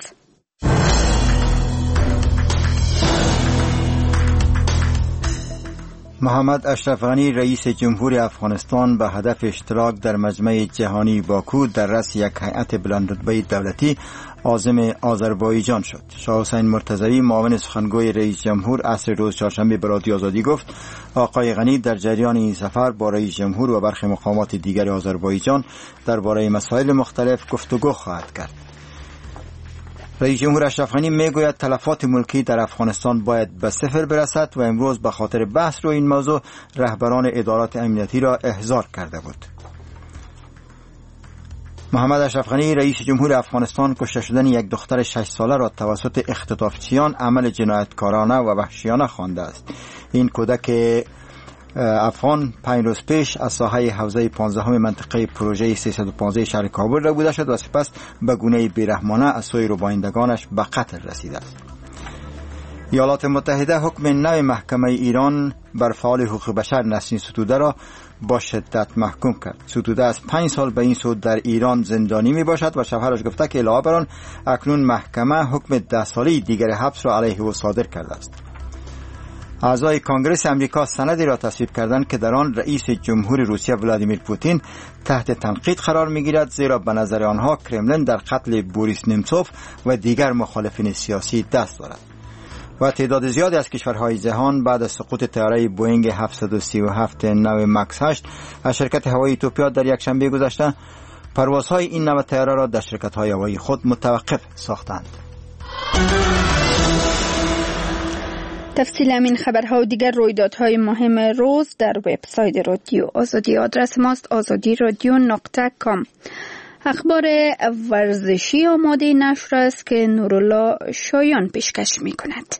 محمد اشرف غنی رئیس جمهور افغانستان به هدف اشتراک در مجمع جهانی باکو در رأس یک هیئت بلندرتبه دولتی عازم آذربایجان شد. شاه حسین مرتضوی معاون سخنگوی رئیس جمهور عصر روز چهارشنبه به رادیو آزادی گفت آقای غنی در جریان این سفر با رئیس جمهور و برخی مقامات دیگر آذربایجان درباره مسائل مختلف گفتگو خواهد کرد. رئیس جمهور اشرف غنی میگوید تلفات ملکی در افغانستان باید به صفر برسد و امروز به خاطر بحث روی این موضوع رهبران ادارات امنیتی را احضار کرده بود. محمد اشرف غنی رئیس جمهور افغانستان کشته شدن یک دختر 6 ساله را توسط اختطافچیان عمل جنایتکارانه و وحشیانه خوانده است. این کودک افغان 5 روز پیش از ساحه حوزه 15 منطقه پروژه 315 شهر کابل را بوده شد و سپس به گونه بیرحمانه از سوی ربایندگانش به قتل رسیده است. ایالات متحده حکم نو محکمه ایران بر فعال حقوق بشر نسرین ستوده را با شدت محکوم کرد. ستوده از 5 سال به این سو در ایران زندانی می باشد و شوهرش گفته که علاوه بر آن اکنون محکمه حکم 10 ساله دیگر حبس را علیه او صادر کرده است. اعضای کانگرس امریکا سندی را تصویب کردند که در آن رئیس جمهور روسیه ولادیمیر پوتین تحت تنقید قرار می‌گیرد، زیرا به نظر آنها کرملین در قتل بوریس نیمتسوف و دیگر مخالفین سیاسی دست دارد. و تعداد زیادی از کشورهای جهان بعد از سقوط طیاره بوئینگ 737 نو مکس 8 از شرکت هوایی ایتوپیا در یک شنبه گذشته پروازهای این نو طیاره را در شرکت‌های هوایی خود متوقف ساختند. تفصیل همین خبرها و دیگر رویدادهای مهم روز در وبسایت رادیو آزادی. آدرس ماست azadiradio.com. اخبار ورزشی آماده نشر است که نورالله شایان پیشکش می کند.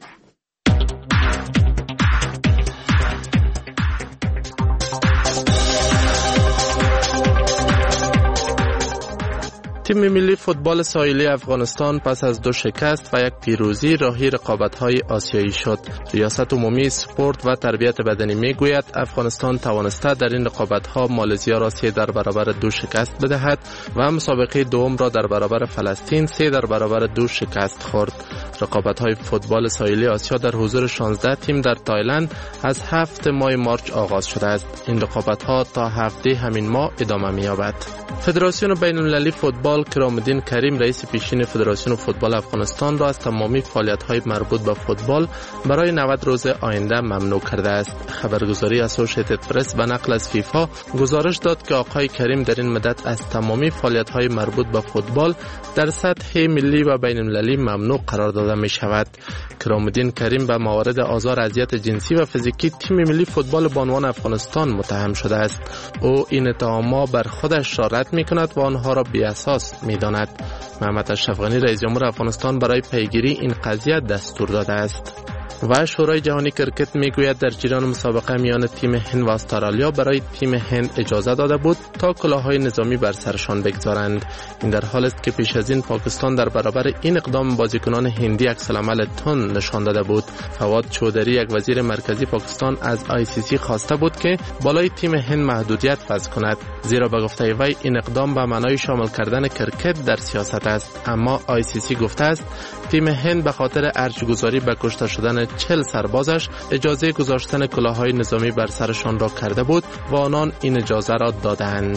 تیم ملی فوتبال ساحلی افغانستان پس از 2 شکست و 1 پیروزی راهی رقابت‌های آسیایی شد. ریاست عمومی سپورت و تربیت بدنی میگوید افغانستان توانسته در این رقابت‌ها مالزیا را 3 در برابر 2 شکست بدهد و مسابقه دوم را در برابر فلسطین 3 در برابر 2 شکست خورد. رقابت‌های فوتبال ساحلی آسیا در حضور 16 تیم در تایلند از 7 ماه مارچ آغاز شده است. این رقابت‌ها تا هفته همین ماه ادامه می‌یابد. فدراسیون بین‌المللی فوتبال کرام الدین کریم رئیس پیشین فدراسیون فوتبال افغانستان را از تمامی فعالیت‌های مربوط به فوتبال برای 90 روز آینده ممنوع کرده است. خبرگزاری اسوسییتد پرس به نقل از فیفا گزارش داد که آقای کریم در این مدت از تمامی فعالیت‌های مربوط به فوتبال در سطح ملی و بین‌المللی ممنوع قرار داده می‌شود. کرام الدین کریم به موارد آزار اذیت جنسی و فیزیکی تیم ملی فوتبال بانوان افغانستان متهم شده است. او این اتهامات بر خودش را رد می‌کند و آنها را بی‌اساس می‌داند. محمد اشرف غنی رئیس جمهور افغانستان برای پیگیری این قضیه دستور داده است. و شورای جهانی کرکت میگوید در جریان مسابقه میان تیم هند و استرالیا برای تیم هند اجازه داده بود تا کلاههای نظامی بر سرشان بگذارند. این در حالی است که پیش از این پاکستان در برابر این اقدام بازیکنان هندی عکس‌العمل تند نشان داده بود. فواد چودری، یک وزیر مرکزی پاکستان، از ICC خواسته بود که بالای تیم هند محدودیت وضع کند، زیرا به گفته وی این اقدام به معنای شامل کردن کرکت در سیاست است. اما ICC گفته است تیم هند به خاطر ارجگذاری به کشته شدن 40 سربازش اجازه گذاشتن کلاههای نظامی بر سرشان را کرده بود و آنان این اجازه را دادند.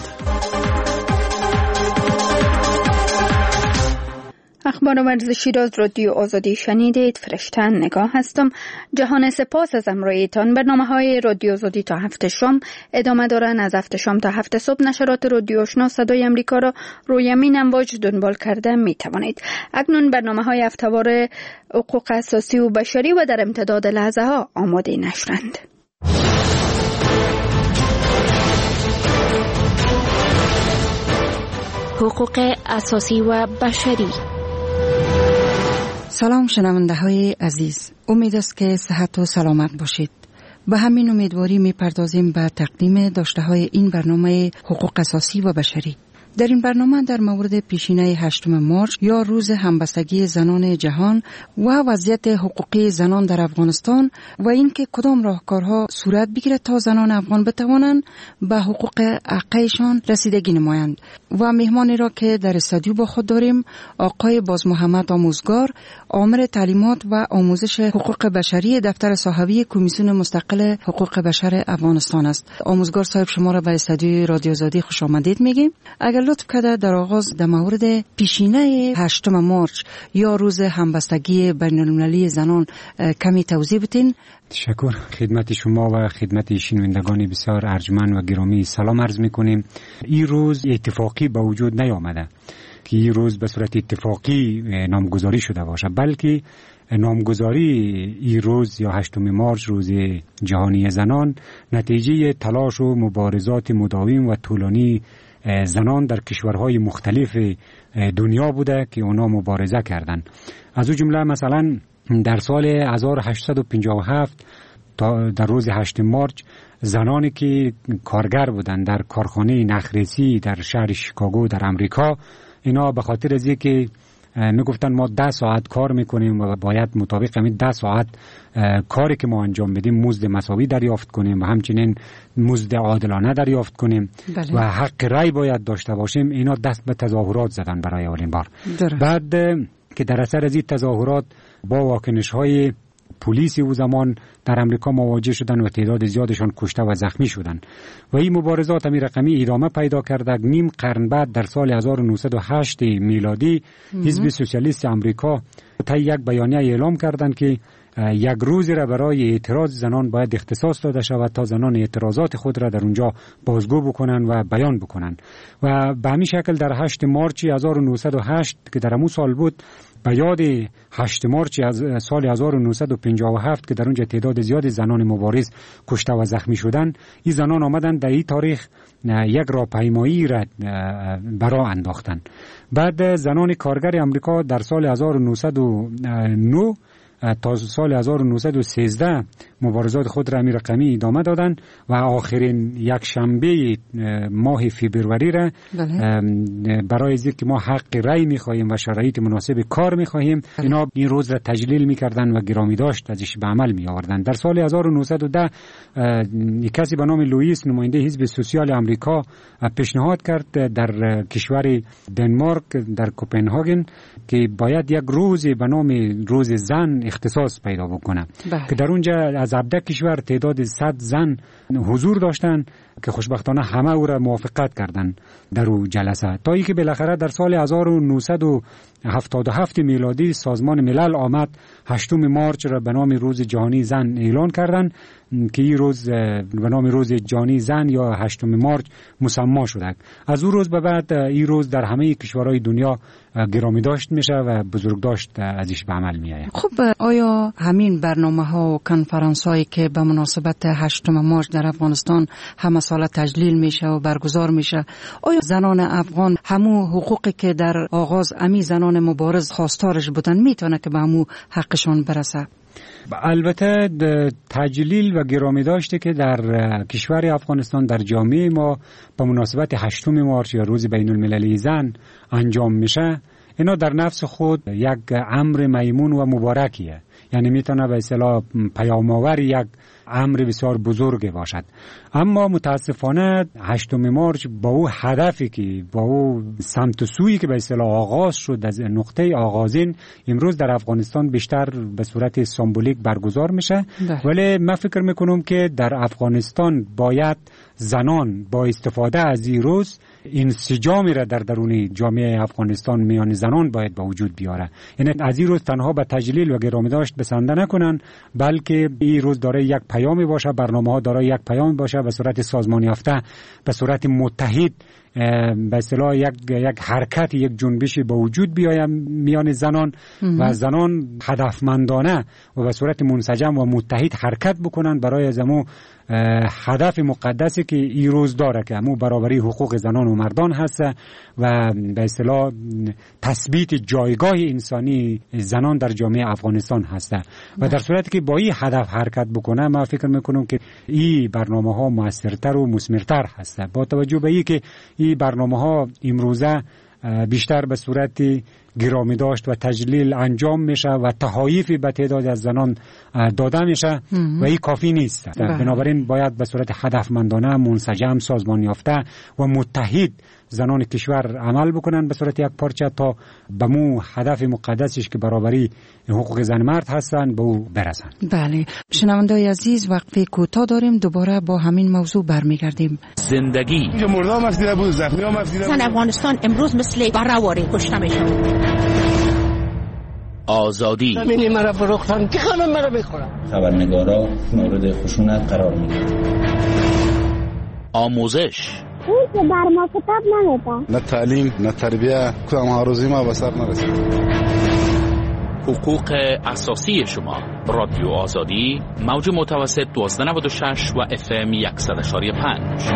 اخبار ورزشی را از رادیو آزادی شنیدید. فرشتن نگاه هستم. جهان سپاس از همراهیتان. برنامه‌های رادیو آزادی تا 7 شام ادامه دارند. از 7 شام تا 7 صبح نشرات رادیو آشنا صدای امریکا را روی امین امواج دنبال کرده می توانید. اکنون برنامه‌های هفته‌وار حقوق اساسی و بشری و در امتداد لحظه ها آماده نشرند. حقوق اساسی و بشری. سلام شنونده های عزیز، امید است که صحت و سلامت باشید. به همین امیدواری می پردازیم به تقدیم داشته های این برنامه حقوق اساسی و بشری. در این برنامه در مورد پیشینه 8 مارچ یا روز همبستگی زنان جهان و وضعیت حقوقی زنان در افغانستان و اینکه کدام راهکارها صورت بگیرد تا زنان افغان بتوانند به حقوق حقیقیشان رسیدگی نمایند. و مهمانی را که در استودیو با خود داریم آقای باز محمد آموزگار، آمر تعلیمات و آموزش حقوق بشری دفتر صاحبی کمیسیون مستقل حقوق بشر افغانستان است. آموزگار صاحب، شما را به استودیو رادیو آزادی خوش آمدید میگیم. اگر لطف کرده در آغاز در مورد پیشینه 8 مارچ یا روز همبستگی بین‌المللی زنان کمی توضیح بدین. تشکر. خدمت شما و خدمت شنوندگان بسیار ارجمند و گرامی سلام عرض میکنیم. این روز اتفاقی به وجود نیامده که این روز به صورت اتفاقی نامگذاری شده باشه، بلکه نامگذاری این روز یا 8 مارچ روز جهانی زنان نتیجه تلاش و مبارزات مداوم و طولانی زنان در کشورهای مختلف دنیا بوده که اونا مبارزه کردند. از او جمله مثلا در سال 1857 در روز 8 مارچ زنانی که کارگر بودند در کارخانه نخریسی در شهر شیکاگو در امریکا، اینا به خاطر از اینکه میگفتن ما 10 ساعت کار میکنیم و باید مطابق همین 10 ساعت کاری که ما انجام بدیم مزد مساوی دریافت کنیم و همچنین مزد عادلانه دریافت کنیم و حق رأی باید داشته باشیم، اینا دست به تظاهرات زدن برای اولین بار. بعد که در اثر از این تظاهرات با واکنش‌های پلیس او زمان در امریکا مواجه شدن و تعداد زیادشان کشته و زخمی شدن و این مبارزات همی رقمی ادامه پیدا کرده. نیم قرن بعد در سال 1908 میلادی حزب سوسیالیست امریکا طی یک بیانیه اعلام کردند که یک روزی را برای اعتراض زنان باید اختصاص داده شود تا زنان اعتراضات خود را در اونجا بازگو بکنن و بیان بکنن و به همین شکل در 8 مارچ 1908 که در همون سال بود، به یاد 8 مارچ از سال 1957 که در اونجا تعداد زیاد زنان مبارز کشته و زخمی شدند، این زنان آمدند در این تاریخ یک راهپیمایی را برا انداختن. بعد زنان کارگر امریکا در سال 1909 تا سال 1913 مبارزات خود را رقمی ادامه دادند و آخرین یک شنبه ماه فوریه را برای اینکه ما حق رأی می‌خواهیم و شرایط مناسب کار می‌خواهیم، اینا این روز را تجلیل می‌کردند و گرامی داشت ازش به عمل می‌آوردند. در سال 1910 کسی به نام لوئیس، نماینده حزب سوسیال امریکا، پیشنهاد کرد در کشور دنمارک در کوپنهاگن که باید یک روز به نام روز زن اختصاص پیدا بکنه که در اونجا از 17 کشور تعداد 100 زن حضور داشتن که خوشبختانه همه او را موافقت کردند در او جلسه، تا اینکه بالاخره در سال 1977 میلادی سازمان ملل آمد 8 مارچ را به نام روز جهانی زن اعلان کردند که این روز به نام روز جهانی زن یا 8 مارچ مسما شده. از اون روز به بعد این روز در همه کشورهای دنیا گرامی داشت میشه و بزرگ داشت ازش به عمل میآید. خب آیا همین برنامه‌ها و کنفرانس‌هایی که به مناسبت 8 مارچ در افغانستان همه ساله تجلیل میشه و برگزار میشه، آیا زنان افغان همو حقوقی که در آغاز امی زنان مبارز خواستارش بودن میتونه که به همو حقشون برسه؟ البته تجلیل و گرامی داشته که در کشور افغانستان در جامعه ما به مناسبت 8 مارچ یا روز بین المللی زن انجام میشه، اینا در نفس خود یک امر میمون و مبارکیه، یعنی میتونه به اصطلاح پیام‌آور یک امر بسیار بزرگ باشد. اما متاسفانه 8 مارچ با او هدفی که با او سمت و سویی که به اصطلاح آغاز شد از نقطه آغازین امروز در افغانستان بیشتر به صورت سمبولیک برگزار میشه. ولی من فکر میکنم که در افغانستان باید زنان با استفاده از این روز انسجامی را در درون جامعه افغانستان میان زنان باید به وجود بیاره. یعنی از این روز تنها به تجلیل و گرامی داشت بسنده نکنن، بلکه این روز داره یک پیامی باشه، برنامه‌ها داره یک پیامی باشه به صورت سازمان یافته، به صورت متحد، به اصطلاح یک حرکت، یک جنبشی به وجود بیاید میان زنان و زنان هدفمندانه و به صورت منسجم و متحد حرکت بکنن برای زمو هدف مقدسی که این روز داره که همون برابری حقوق زنان و مردان هست و به اصطلاح تثبیت جایگاه انسانی زنان در جامعه افغانستان هست. و در صورتی که با این هدف حرکت بکنه من فکر میکنم که این برنامه‌ها موثرتر و مثمرتر هست. با توجه به اینکه این برنامه‌ها امروزه بیشتر به صورت گرامی داشت و تجلیل انجام میشه و تحایفی به تعداد از زنان داده میشه و این کافی نیست. بنابراین باید به صورت هدفمندانه، منسجم، سازمان یافته و متحد زنان کشور عمل بکنن به صورت یک پارچه تا به مو هدف مقدسش که برابری حقوق زن مرد هستن به او برسن. بله، شنونده‌های عزیز وقفه کوتاه داریم، دوباره با همین موضوع برمیگردیم. زندگی اینجا مردم مسیده بود، زخمی هم مسیده بود. افغانستان امروز مثل برآوری کشته میشن. آزادی زمینی مرا فروختن که خانم مرا بخورن. خبرنگارا مورد خشونت قرار میگیرن. آموزش اون که بر ما کتاب نمیدن، نه تعلیم نه تربیه، کدام هاروزی ما به سر نرسید. حقوق اساسی شما. رادیو آزادی، موج متوسط 1296 و FM 100.5.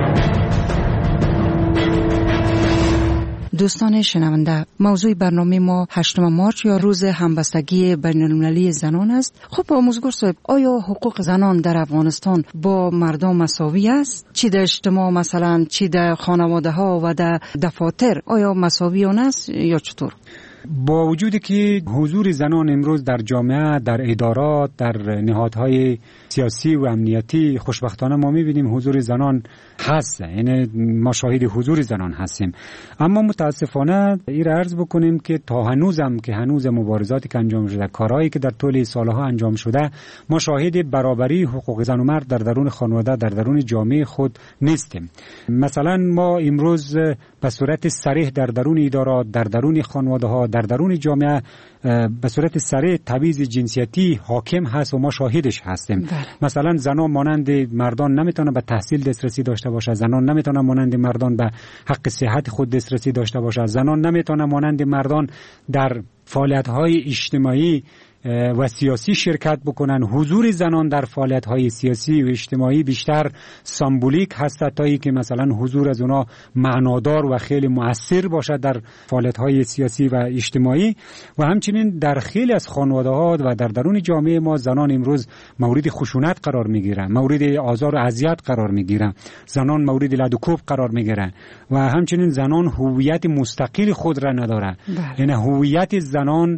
دوستان شنونده، موضوع برنامه ما 8 مارچ یا روز همبستگی بین المللی زنان است. خب آموزگار صاحب، آیا حقوق زنان در افغانستان با مردم مساوی است؟ چی در اجتماع مثلا، چی در خانواده ها و در دفاتر آیا مساویانه است یا چطور؟ با وجودی که حضور زنان امروز در جامعه، در ادارات، در نهادهای سیاسی و امنیتی خوشبختانه ما می‌بینیم حضور زنان هست، یعنی ما شاهد حضور زنان هستیم. اما متاسفانه این را عرض بکنیم که تا هنوز مبارزاتی که انجام شده، کارهایی که در طول سالها انجام شده، ما شاهد برابری حقوق زن و مرد در درون خانواده، در درون جامعه خود نیستیم. مثلا ما امروز به صورت صریح در درون ادارات، در درون خانواده‌ها، در درون جامعه به صورت صریح تبعیض جنسیتی حاکم هست و ما شاهدش هستیم. مثلا زنان مانند مردان نمیتونه به تحصیل دسترسی داشته باشه، زنان نمیتونه مانند مردان به حق صحت خود دسترسی داشته باشه، زنان نمیتونه مانند مردان در فعالیت‌های اجتماعی و سیاسی شرکت بکنن. حضور زنان در فعالیت‌های سیاسی و اجتماعی بیشتر سمبولیک هست تا اینکه مثلا حضور از اونا معنادار و خیلی مؤثر باشه در فعالیت‌های سیاسی و اجتماعی. و همچنین در خیلی از خانواده‌ها و در درون جامعه ما زنان امروز مورد خشونت قرار می‌گیرن، مورد آزار و اذیت قرار می‌گیرن، زنان مورد لدوکوب قرار می‌گیرن و همچنین زنان هویت مستقل خود را ندارن. یعنی هویت زنان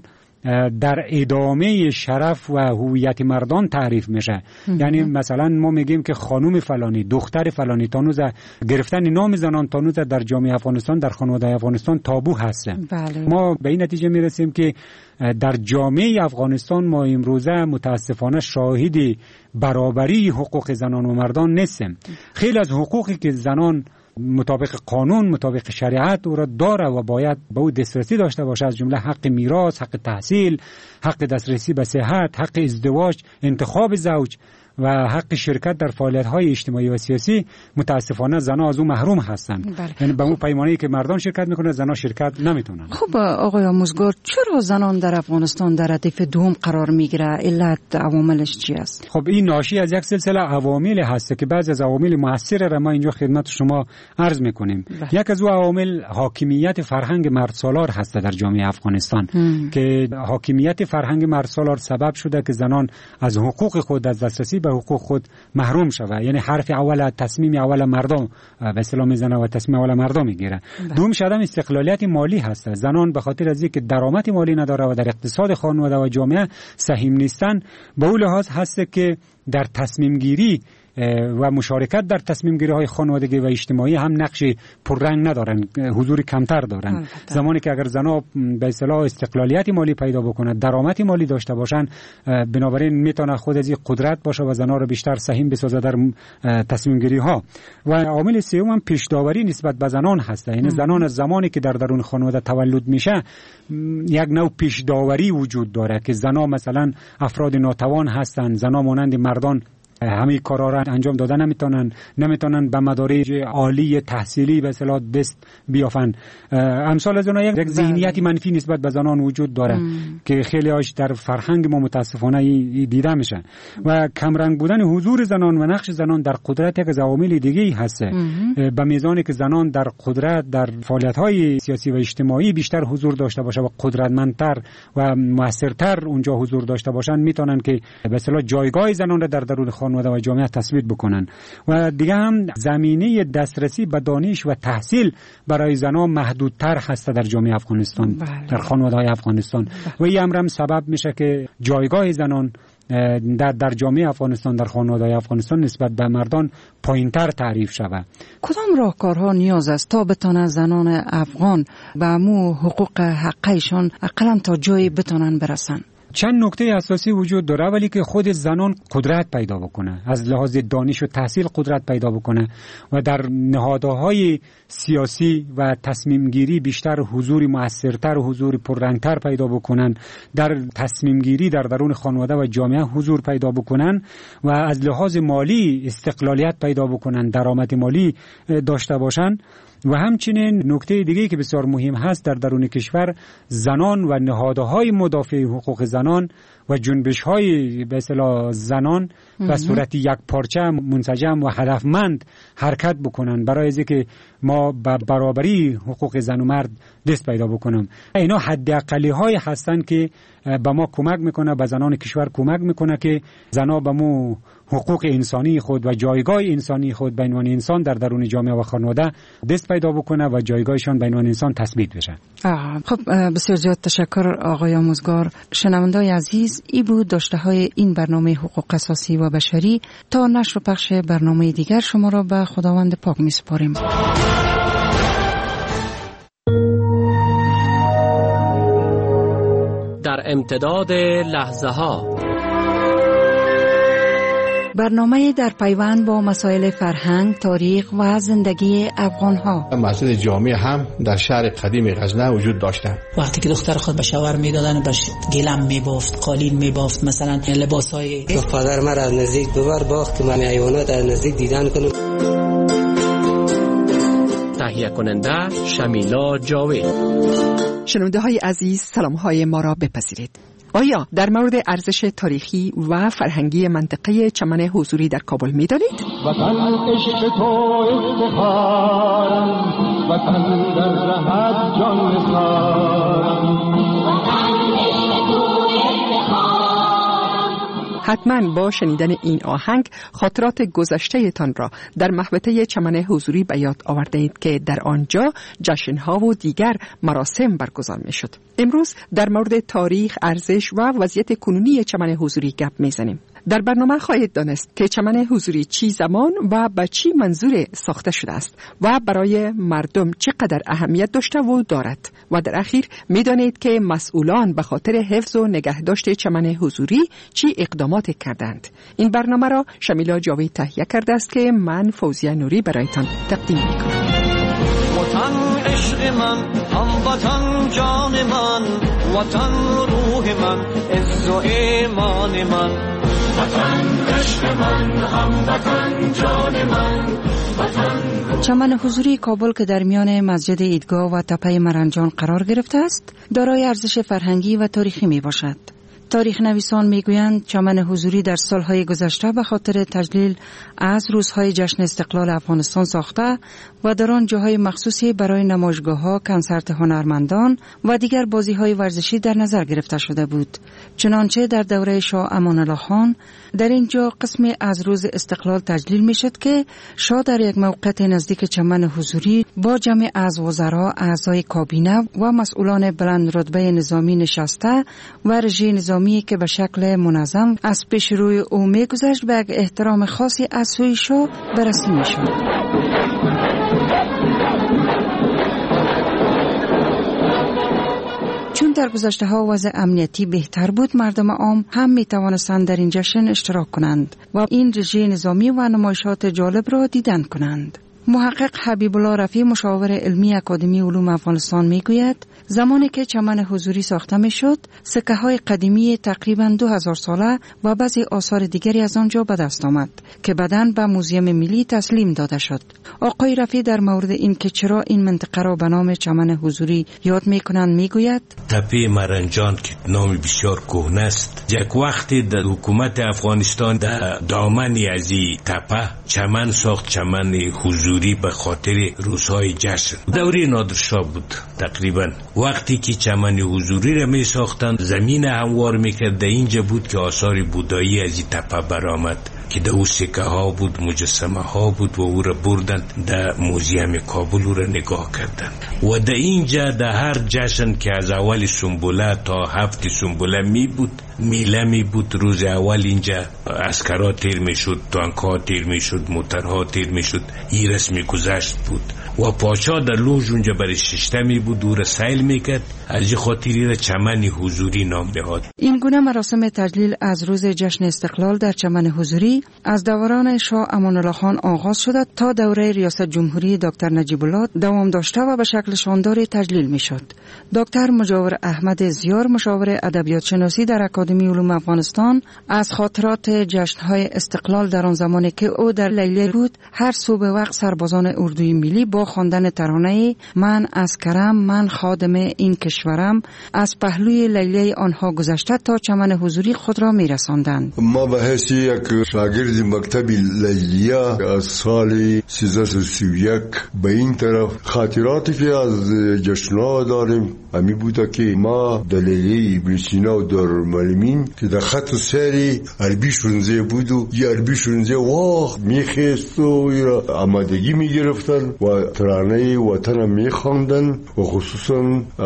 در ادامه شرف و هویت مردان تعریف میشه. یعنی مثلا ما میگیم که خانم فلانی، دختر فلانی، تانوز گرفتن نام زنان تانوز در جامعه افغانستان، در خانواده افغانستان تابو هست. ما به این نتیجه میرسیم که در جامعه افغانستان ما امروزه متاسفانه شاهد برابری حقوق زنان و مردان نیستیم. خیلی از حقوقی که زنان مطابق قانون، مطابق شریعت او را داره و باید به او دسترسی داشته باشه، از جمله حق میراث، حق تحصیل، حق دسترسی به صحت، حق ازدواج، انتخاب زوج و حق شرکت در فعالیت‌های اجتماعی و سیاسی متاسفانه زنها از اون محروم هستند. یعنی به اون پیمانه‌ای که مردان شرکت میکنن زنها شرکت نمیتونن. خب آقای آموزگار، چرا زنان در افغانستان در ردیف دوم قرار میگیره؟ علت عواملش چی است؟ خب این ناشی از یک سلسله عوامل هست که بعضی از عوامل مؤثر را ما اینجا خدمت شما عرض میکنیم. یک از اون عوامل حاکمیت فرهنگ مردسالار هست در جامعه افغانستان که حاکمیت فرهنگ مردسالار سبب شده که زنان از حقوق خود، از دسترسی به حقوق خود محروم شود. یعنی حرف اول، تصمیم اول مردم به اصطلاح میزنه و تصمیم اول مردم میگیره. دوم شدم استقلالیت مالی هست. زنان به خاطر از اینکه درآمد مالی نداره و در اقتصاد خانواده و جامعه سهیم نیستن، به اون لحاظ هست که در تصمیم گیری و مشارکت در تصمیم گیری های خانوادگی و اجتماعی هم نقش پررنگ ندارن، حضور کمتر دارن. زمانی که اگر زنها به اصطلاح استقلالیت مالی پیدا بکنند، درآمد مالی داشته باشن، بنابراین میتونه خود از این قدرت باشه و زنها رو بیشتر سهیم بسازه در تصمیم گیری ها. و عامل سوم هم پیش داوری نسبت به زنان هست. یعنی زنان از زمانی که در درون خانواده تولد میشه یک نوع پیش داوری وجود داره که زنها مثلا افراد ناتوان هستند، زنها مانند مردان همه کارا را انجام دادن نمیتونن به مدارج عالی تحصیلی به اصطلاح دست بیافن. امثال از اونها یک ذهنیت منفی نسبت به زنان وجود داره که خیلی هاش در فرهنگ ما متاسفانه دیده میشه. و کمرنگ بودن حضور زنان و نقش زنان در قدرت یک از عوامل دیگه هست. به میزانی که زنان در قدرت، در فعالیت‌های سیاسی و اجتماعی بیشتر حضور داشته باشه و قدرتمندتر و موثرتر اونجا حضور داشته باشن، میتونن که به اصطلاح جایگاه زنان را در درون خانواده و جامعه تثبیت بکنن. و دیگه هم زمینه دسترسی به دانش و تحصیل برای زنان محدودتر هست در جامعه افغانستان، در خانواده های افغانستان. و این امر هم سبب میشه که جایگاه زنان در جامعه افغانستان، در خانواده های افغانستان نسبت به مردان پایینتر تعریف شود. کدام راهکارها نیاز است تا بتونن زنان افغان به امو حقوق حقیشان اقلا تا جایی بتونن برسن؟ چند نکته اساسی وجود داره. ولی که خود زنان قدرت پیدا بکنه، از لحاظ دانش و تحصیل قدرت پیدا بکنه و در نهادهای سیاسی و تصمیم گیری بیشتر حضور موثرتر و حضور پررنگتر پیدا بکنن، در تصمیم گیری در درون خانواده و جامعه حضور پیدا بکنن و از لحاظ مالی استقلالیت پیدا بکنن، درآمد مالی داشته باشن. و همچنین نکته دیگه که بسیار مهم هست در درون کشور، زنان و نهادهای مدافع حقوق زنان و جنبش‌های به اصطلاح زنان به صورت یک پارچه منسجم و هدفمند حرکت بکنن برای اینکه ما به برابری حقوق زن و مرد دست پیدا بکنیم. اینا حداقلی‌های هستن که به ما کمک میکنه، به زنان کشور کمک میکنه که زنها به مو حقوق انسانی خود و جایگاه انسانی خود به عنوان انسان در درون جامعه و خانواده دست پیدا بکنه و جایگاهشان به عنوان انسان تثبیت بشه. خب بسیار زیاد تشکر آقای آموزگار. شنوندگان عزیز، ای بود داشته های این برنامه حقوق اساسی و بشری. تا نشر و پخش برنامه دیگر شما را به خداوند پاک می سپاریم. در امتداد لحظه ها، برنامه در پیوند با مسائل فرهنگ، تاریخ و زندگی افغان‌ها. مسجد جامع هم در شهر قدیم غزنه وجود داشته. وقتی که دختر خود به شوهر میدادن باش گلم میبافت، قالین میبافت، مثلا لباسای. پدر من از نزدیک ببر باخت من حیوانات از نزدیک دیدن کنم. تهیه کننده شمیلا جاوید. شنونده های عزیز، سلام های ما را بپذیرید. آیا در مورد ارزش تاریخی و فرهنگی منطقه چمن حضوری در کابل می دانید؟ وطن عشق تو افتخارم، وطن در رهت جان نثارم. حتما با شنیدن این آهنگ خاطرات گذشته تان را در محوطه چمن حضوری به یاد آورده اید که در آنجا جشنها و دیگر مراسم برگزار می شد. امروز در مورد تاریخ، ارزش و وضعیت کنونی چمن حضوری گپ می زنیم. در برنامه خواهید دانست که چمن حضوری چی زمان و به چی منظور ساخته شده است و برای مردم چقدر اهمیت داشته و دارد. و در اخیر می دانید که مسئولان به خاطر حفظ و نگهداشت چمن حضوری چی اقدامات کردند. این برنامه را شمیلا جاوید تهیه کرده است که من فوزیه نوری برایتان تقدیم می کنم. وطن عشق من، هموطن جان من، وطن روح من، عز و ایمان من. وطن عشق من، هموطن جان من چمن حضوری کابل که در میان مسجد عیدگاه و تپه مرنجان قرار گرفته است، دارای ارزش فرهنگی و تاریخی می باشد. تاریخ نویسان می گویند چمن حضوری در سالهای گذشته به خاطر تجلیل از روزهای جشن استقلال افغانستان ساخته و در آن جاهای مخصوصی برای نمایشگاه‌ها، کنسرت هنرمندان و دیگر بازی‌های ورزشی در نظر گرفته شده بود. چنانچه در دوره شاه امان الله خان در اینجا قسمی از روز استقلال تجلیل می‌شد که شاه در یک موقعیت نزدیک چمن حضوری با جمع از وزرا، اعضای کابینه و مسئولان بلند رتبه نظامی نشسته و رژه نظامی که به شکل منظم از پیش روی او می‌گذشت به احترام خاصی از سوی شاه بررسی می‌شد. چون در گذشته ها وضع امنیتی بهتر بود، مردم عام هم می توانستند در این جشن اشتراک کنند و این رژه نظامی و نمایشات جالب را دیدن کنند. محقق حبیب الله رفیع، مشاور علمی اکادمی علوم افغانستان، می گوید زمانی که چمن حضوری ساخته می شد، سکه های قدیمی تقریباً 2000 ساله و بعضی آثار دیگری از آنجا به دست آمد که بعداً به موزیم ملی تسلیم داده شد. آقای رفیع در مورد این که چرا این منطقه را به نام چمن حضوری یاد می کنند می گوید تپه مرنجان که نام بسیار کهنه است، یک وقتی در حکومت افغانستان در دامنی از این تپه چمن ساخت، چمن حضوری، به خاطر روزهای جشن. دوره نادرشاه بود تقریبا. وقتی که چمن حضوری را می ساختند، زمین هموار میکرد. اینجا بود که آثار بودایی از این تپه برآمد که در او سکه ها بود، مجسمه ها بود و او را بردند در موزیم کابل، او را نگاه کردند. و در اینجا در هر جشن که از اول سنبوله تا 7 سنبوله می بود، میله می بود، روز اول اینجا عسکرها تیر می شد، تانکها تیر می شد، موترها تیر می شد. این رسمی گذشت بود و پاچا در لوژ اونجا برای ششتمی بود، او را سیل می کرد. از این خاطری را چمن حضوری نام داد. این گونه مراسم تجلیل از روز جشن استقلال در چمن حضوری از دوران شاه امان الله خان آغاز شده تا دوره ریاست جمهوری دکتر نجیب الله دوام داشته و به شکل شانداری تجلیل می شد. دکتر مجاور احمد زیار، مشاور ادبیات شناسی در اکادمی علوم افغانستان، از خاطرات جشن‌های استقلال در آن زمانی که او در لیلی بود، هر صبح وقت سربازان اردوی ملی با خواندن ترانه من عسکرم، من خادم این کشورم از پهلوی لیلی آنها گذشته تا چمن حضوری خود را می رساندند. ما به حیث یک شاگرد مکتب لیلیه از سال 1331 به این طرف خاطراتی که از جشن‌ها داریم همی بوده که ما در لیلیه ابن سینا و دارالمعلمین که در خط و سری عربی شونزه بود و یه عربی شونزه وقت میخیست و آمادگی میگرفتن و ترانه وطن میخواندن و خصوصا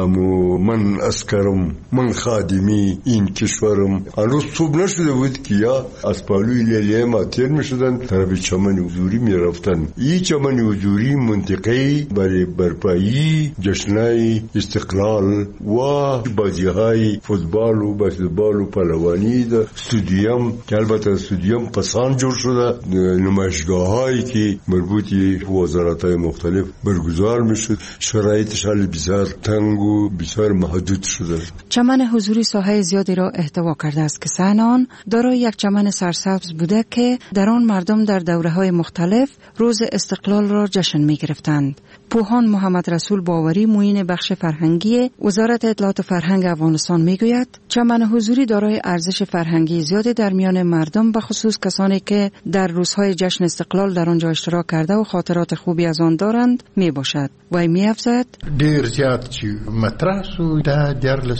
من عسکرم، من خادمی این کشورم. هنوز صبح نشده بود که یا از پهلوی لیلیه ما تیر میشدن طرف چمن حضوری میرفتن. این چمن حضوری منطقه برای برپایی جشنای استقلال و بازی‌های فوتبال و بسکتبال و پهلوانی ده استودیوم که البته استودیوم پسان جور شده، نمایشگاه‌هایی که مربوط به وزارت‌های مختلف برگزار میشد، شرایطش حال بسیار تنگ و بسیار محدود شده. چمن حضوری ساحه زیادی را احتوا کرده است که صحن آن دارای یک چمن سرسبز بوده که در آن مردم در دوره‌های مختلف روز استقلال را جشن می‌گرفتند. پوهان محمد رسول باوری، معین بخش فرهنگی وزارت اطلاعات و فرهنگ افغانستان میگوید چمن حضوری دارای ارزش فرهنگی زیادی در میان مردم، به خصوص کسانی که در روزهای جشن استقلال در آنجا اشتراک کرده و خاطرات خوبی از آن دارند می باشد. و می‌افزاید ډیر زیات چې مطرح شو دا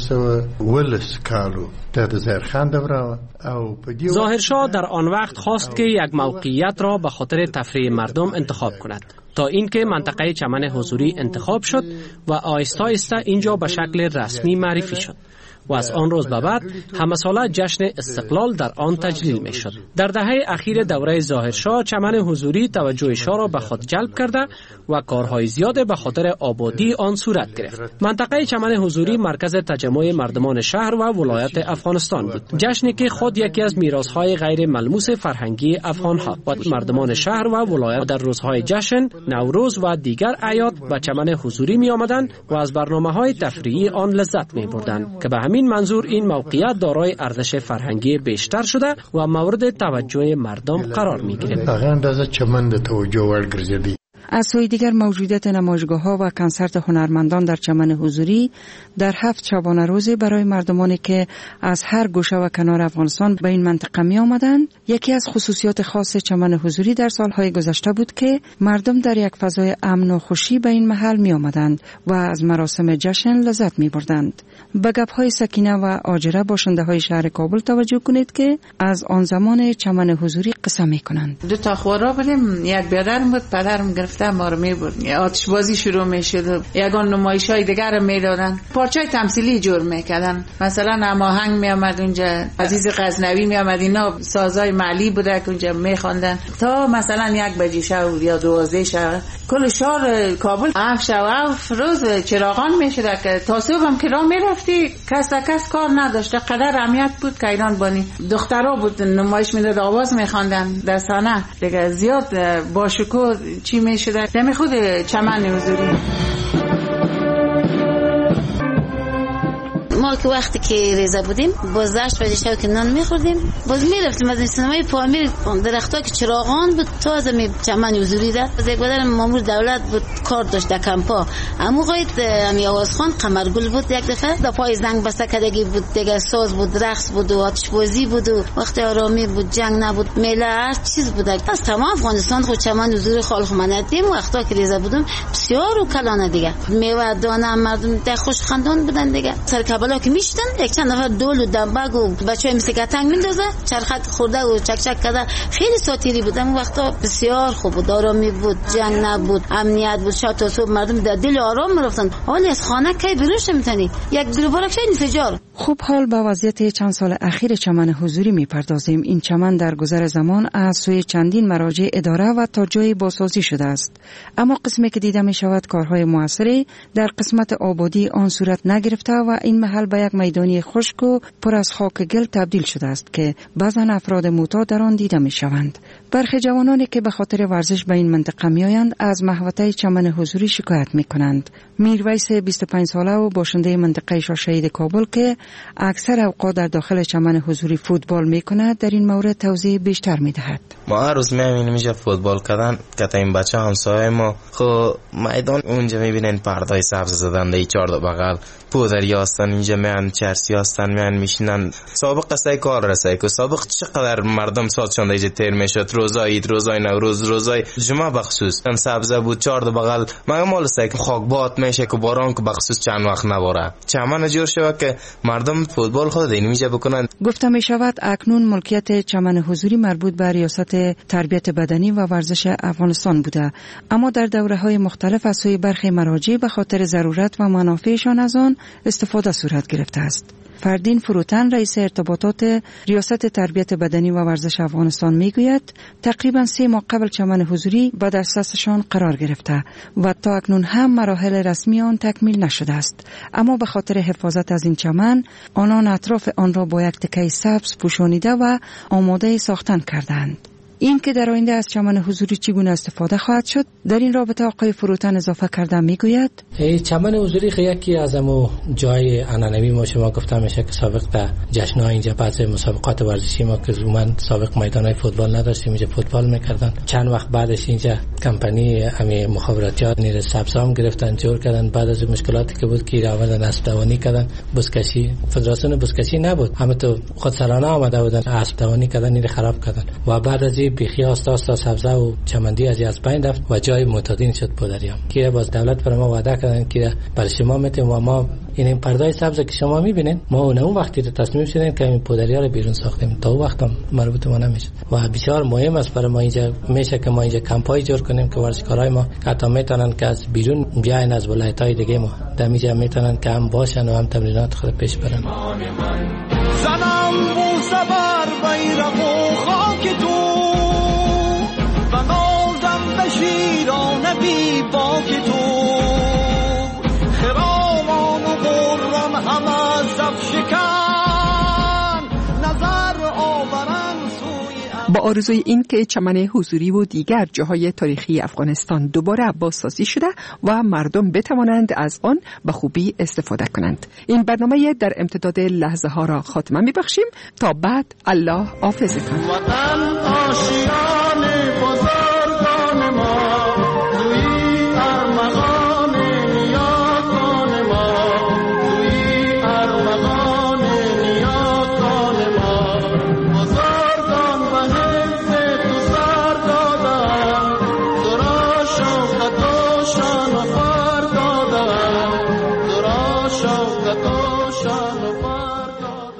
14 کالو د زهرخان دوره او ظاهرشاه در آن وقت خواست که یک موقعیت را به خاطر تفریح مردم انتخاب کند تا اینکه منطقه چمن حضوری انتخاب شد و آهسته آهسته اینجا به شکل رسمی معرفی شد و از آن روز به بعد همه ساله جشن استقلال در آن تجلیل می شد. در دهه اخیر دوره ظاهرشاه چمن حضوری توجه شاه را به خود جلب کرده و کارهای زیاد به خاطر آبادی آن صورت گرفت. منطقه چمن حضوری مرکز تجمع مردمان شهر و ولایت افغانستان بود. جشنی که خود یکی از میراث‌های غیر ملموس فرهنگی افغان‌ها و مردمان شهر و ولایت در روزهای جشن، نوروز و دیگر اعیاد به چمن حضوری می آمدند و از برنامه‌های تفریحی آن لذت می بردند که به همین همین منظور این موقعیت دارای ارزش فرهنگی بیشتر شده و مورد توجه مردم قرار میگیرد. هغه اندازه چمن د توجه وړ ګرځېدی. از سوی دیگر موجودیت نمایشگاه‌ها و کنسرت هنرمندان در چمن حضوری در 7 شبانه روزه برای مردمانی که از هر گوشه و کنار افغانستان به این منطقه می آمدند یکی از خصوصیات خاص چمن حضوری در سالهای گذشته بود که مردم در یک فضای امن و خوشی به این محل می آمدند و از مراسم جشن لذت می بردند. به گپ‌های سکینه و آجره باشنده‌های شهر کابل توجه کنید که از آن زمان چمن حضوری قصه می کنند. دو تا خورا بودیم، یک برادرم بود، پدرم گرفته ما رو میبرد، آتش بازی شروع میشد، یگان نمایش‌های دیگر رو میدادن، پارچه‌های تمثیلی جور میکردن، مثلا هماهنگ میامد اونجا، عزیز غزنوی میامد، اینا سازای محلی بوده که اونجا میخواندن تا مثلا 1 بجه شب یا 12 شب کل شهر کابل 7 شب 7 روز چراغان میشد که تا صبح هم که راه میرفتی کس کار نداشت. قدر اهمیت بود که ایران بانی دخترها بود نمایش میداد، آواز میخواندن در صحنه دیگه، زیاد باشکوه چی میشد دم خود چمن حضوری. ما که وقتی که ریزه بودیم باز 8 بجه شب که نان میخوردیم باز میرفتیم از این سینمای پامیر، درختها که چراغان بود تازه می چمن حضوری ده. از یک بدر مامور دولت بود کار داشت در کمپا، اما قاید امی آوازخان قمرگل بود، یک دفعه در پای زنگ بسته کدگی بود دیگه، ساز بود، رقص بود و آتش بازی بود و وقت آرامی بود، جنگ نبود، میله هر چیز بود. از تمام افغانستان خود چمن حضوری خالق منادیم وقتا که ریزه بودم بسیار و کلانه دیگه، میوه دانه مردم ده خوش خندان بودن دیگه. سر کابل که میشتن یک چند نفر دول و دنبگ و بچهای مثل گتنگ میندازه چرخک خورده و چک کرده، خیلی ساتیری بود. اون وقتا بسیار خوب بود، آرامی بود، جنگ نبود، امنیت بود، شب تا صبح مردم در دل آرام میرفتن. حالا از خانه کی بیرون نمیتونی، یک گروبارک شاید انفجار. خوب، حال به وضعیت چند سال اخیر چمن حضوری میپردازیم. این چمن در گذر زمان از سوی چندین مراجع اداره و تا جای بازسازی شده است، اما قسمی که دیده می شود کارهای موثری در قسمت آبادی آن صورت نگرفته و این محل به یک میدانی خشک و پر از خاک گل تبدیل شده است که بعضا افراد معتاد در آن دیده می شوند. برخی جوانانی که به خاطر ورزش به این منطقه می آیند از محوطه چمن حضوری شکایت می کنند. میرویس 25 ساله و باشنده منطقه شاه شهید کابل که اکثر اوقات در داخل چمن حضوری فوتبال می کند در این مورد توضیح بیشتر می دهد. ما هر روز میایم اینجا فوتبال کردن که این بچه همسایه ما خب میدان اونجا میبینن پردای سبز زدن دی 4 بغل پودری هستن، اینجا میان چرسی هستن، میان میشینن. سابق قصه کار رسه که سابق چقدر مردم ساعتشان دیگه تیر میشد، روزای عید، روزای نوروز، روزای جمعه بخصوص سبزه بود 4 بغل. ما مال سه که خاکبات میشه که باران که بخصوص چند وقت نباره چمن جور شود که مردم فوتبال خود اینجا بکنن. گفته می شود اکنون ملکیت چمن حضوری مربوط به ریاست تربیت بدنی و ورزش افغانستان بوده، اما در دوره‌های مختلف از سوی برخی مراجع به خاطر ضرورت و منافعشان از آن استفاده صورت گرفته است. فردین فروتن رئیس ارتباطات ریاست تربیت بدنی و ورزش افغانستان میگوید تقریبا 3 ماه قبل چمن حضوری به دسترسشان قرار گرفته و تا اکنون هم مراحل رسمی آن تکمیل نشده است، اما به خاطر حفاظت از این چمن آنان اطراف آن را با یک تکه سبز پوشانیده و آماده ساختن کردند. این که در آینده از چمن حضوری چگونه استفاده خواهد شد در این رابطه آقای فروتن اضافه کرده میگوید چمن حضوری یکی از امو جای عنعنوی ما شما گفتم میشه که سابق در جشن‌های اینجا بعضی مسابقات ورزشی ما که زمان سابق میدانای فوتبال نداشتیم، اینجا فوتبال میکردن. چند وقت بعدش اینجا کمپانی امی مخابراتیات نیز سبزام گرفتن جور کردن. بعد از مشکلاتی که بود که آوردن اسب دوانی کردن، بزکشی فدراسیون بزکشی نبود، همه تو خودسرانه آمده بودن اسب دوانی کردن، اینو خراب کردن و بعد از بیخی آستا سبزه و چمندی از بین رفت و جای معتادین شد پدریام که باز دولت پر ما وعده کردن که برای شما میتیم و ما این پردای سبز که شما میبینین ما اون وقتی تصمیم شدیم که این پدریا رو بیرون ساختیم، تا وقت هم مربوط ما نمیشه و بسیار مهم است برای ما اینجا میشه که ما اینجا کمپای جور کنیم که ورزشکارای ما حتی میتونن که از بیرون بیاین از ولایت‌های دیگه ما دمیجا میتونن که هم باشن و هم تمرینات خود پیش برن. زنم بوسه بر بیرق و خاک تو و نازم به شیران بی باک تو، خرامان و قرم همه زف شکن نظر آورن سوی با آرزوی این که چمن حضوری و دیگر جاهای تاریخی افغانستان دوباره بازسازی شده و مردم بتوانند از آن به خوبی استفاده کنند. این برنامه در امتداد لحظه ها را خاتمه می‌بخشیم تا بعد. الله حافظتان. وطن آشیان بزرگان ما، توی ارمغان نیاکان ما، توی ارمغان نیاکان ما. بزرگان به حفظ تو سر دادن، تو را شوکت و شان و فر دادن، تو را شوکت و شان و فر دادن.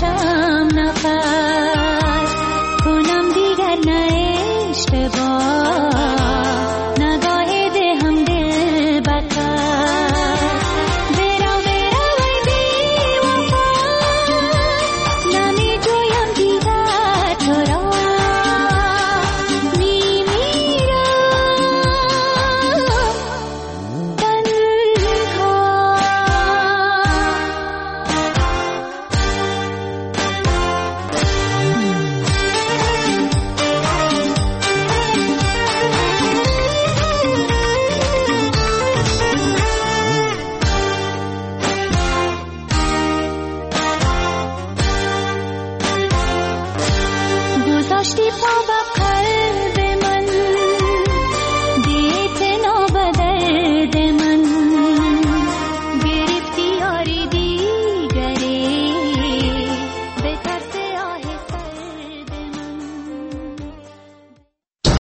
کنم دیگر نه اشتباه